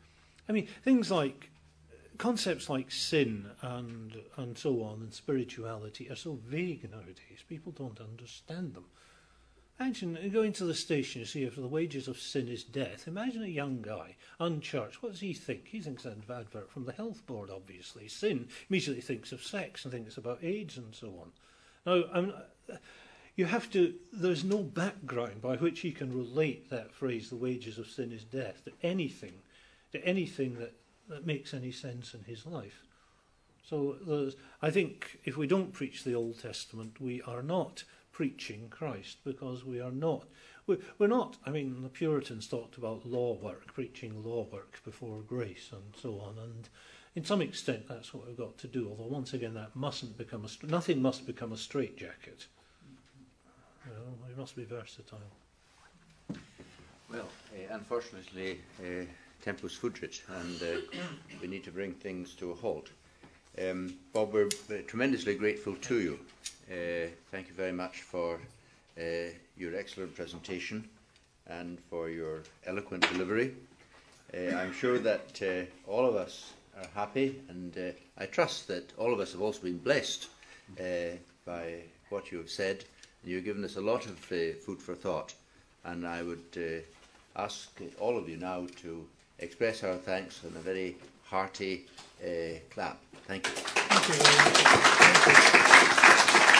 concepts like sin and so on and spirituality are so vague nowadays. People don't understand them. Imagine going to the station, you see, if the wages of sin is death. Imagine a young guy, unchurched. What does he think? He thinks of an advert from the health board, obviously. Sin immediately thinks of sex and thinks about AIDS and so on. Now, there's no background by which he can relate that phrase, the wages of sin is death, to anything that makes any sense in his life. So I think if we don't preach the Old Testament, we are not preaching Christ, because we're not, the Puritans talked about law work, preaching law work before grace and so on, and in some extent that's what we've got to do, although once again that mustn't become nothing must become a straitjacket. We must be versatile. Well, unfortunately, tempus fugit, and we need to bring things to a halt. Bob, we're tremendously grateful to you. Thank you very much for your excellent presentation and for your eloquent delivery. I'm sure that all of us are happy, and I trust that all of us have also been blessed by what you have said. You've given us a lot of food for thought, and I would ask all of you now to express our thanks in a very hearty clap. Thank you. Thank you very much. Thank you.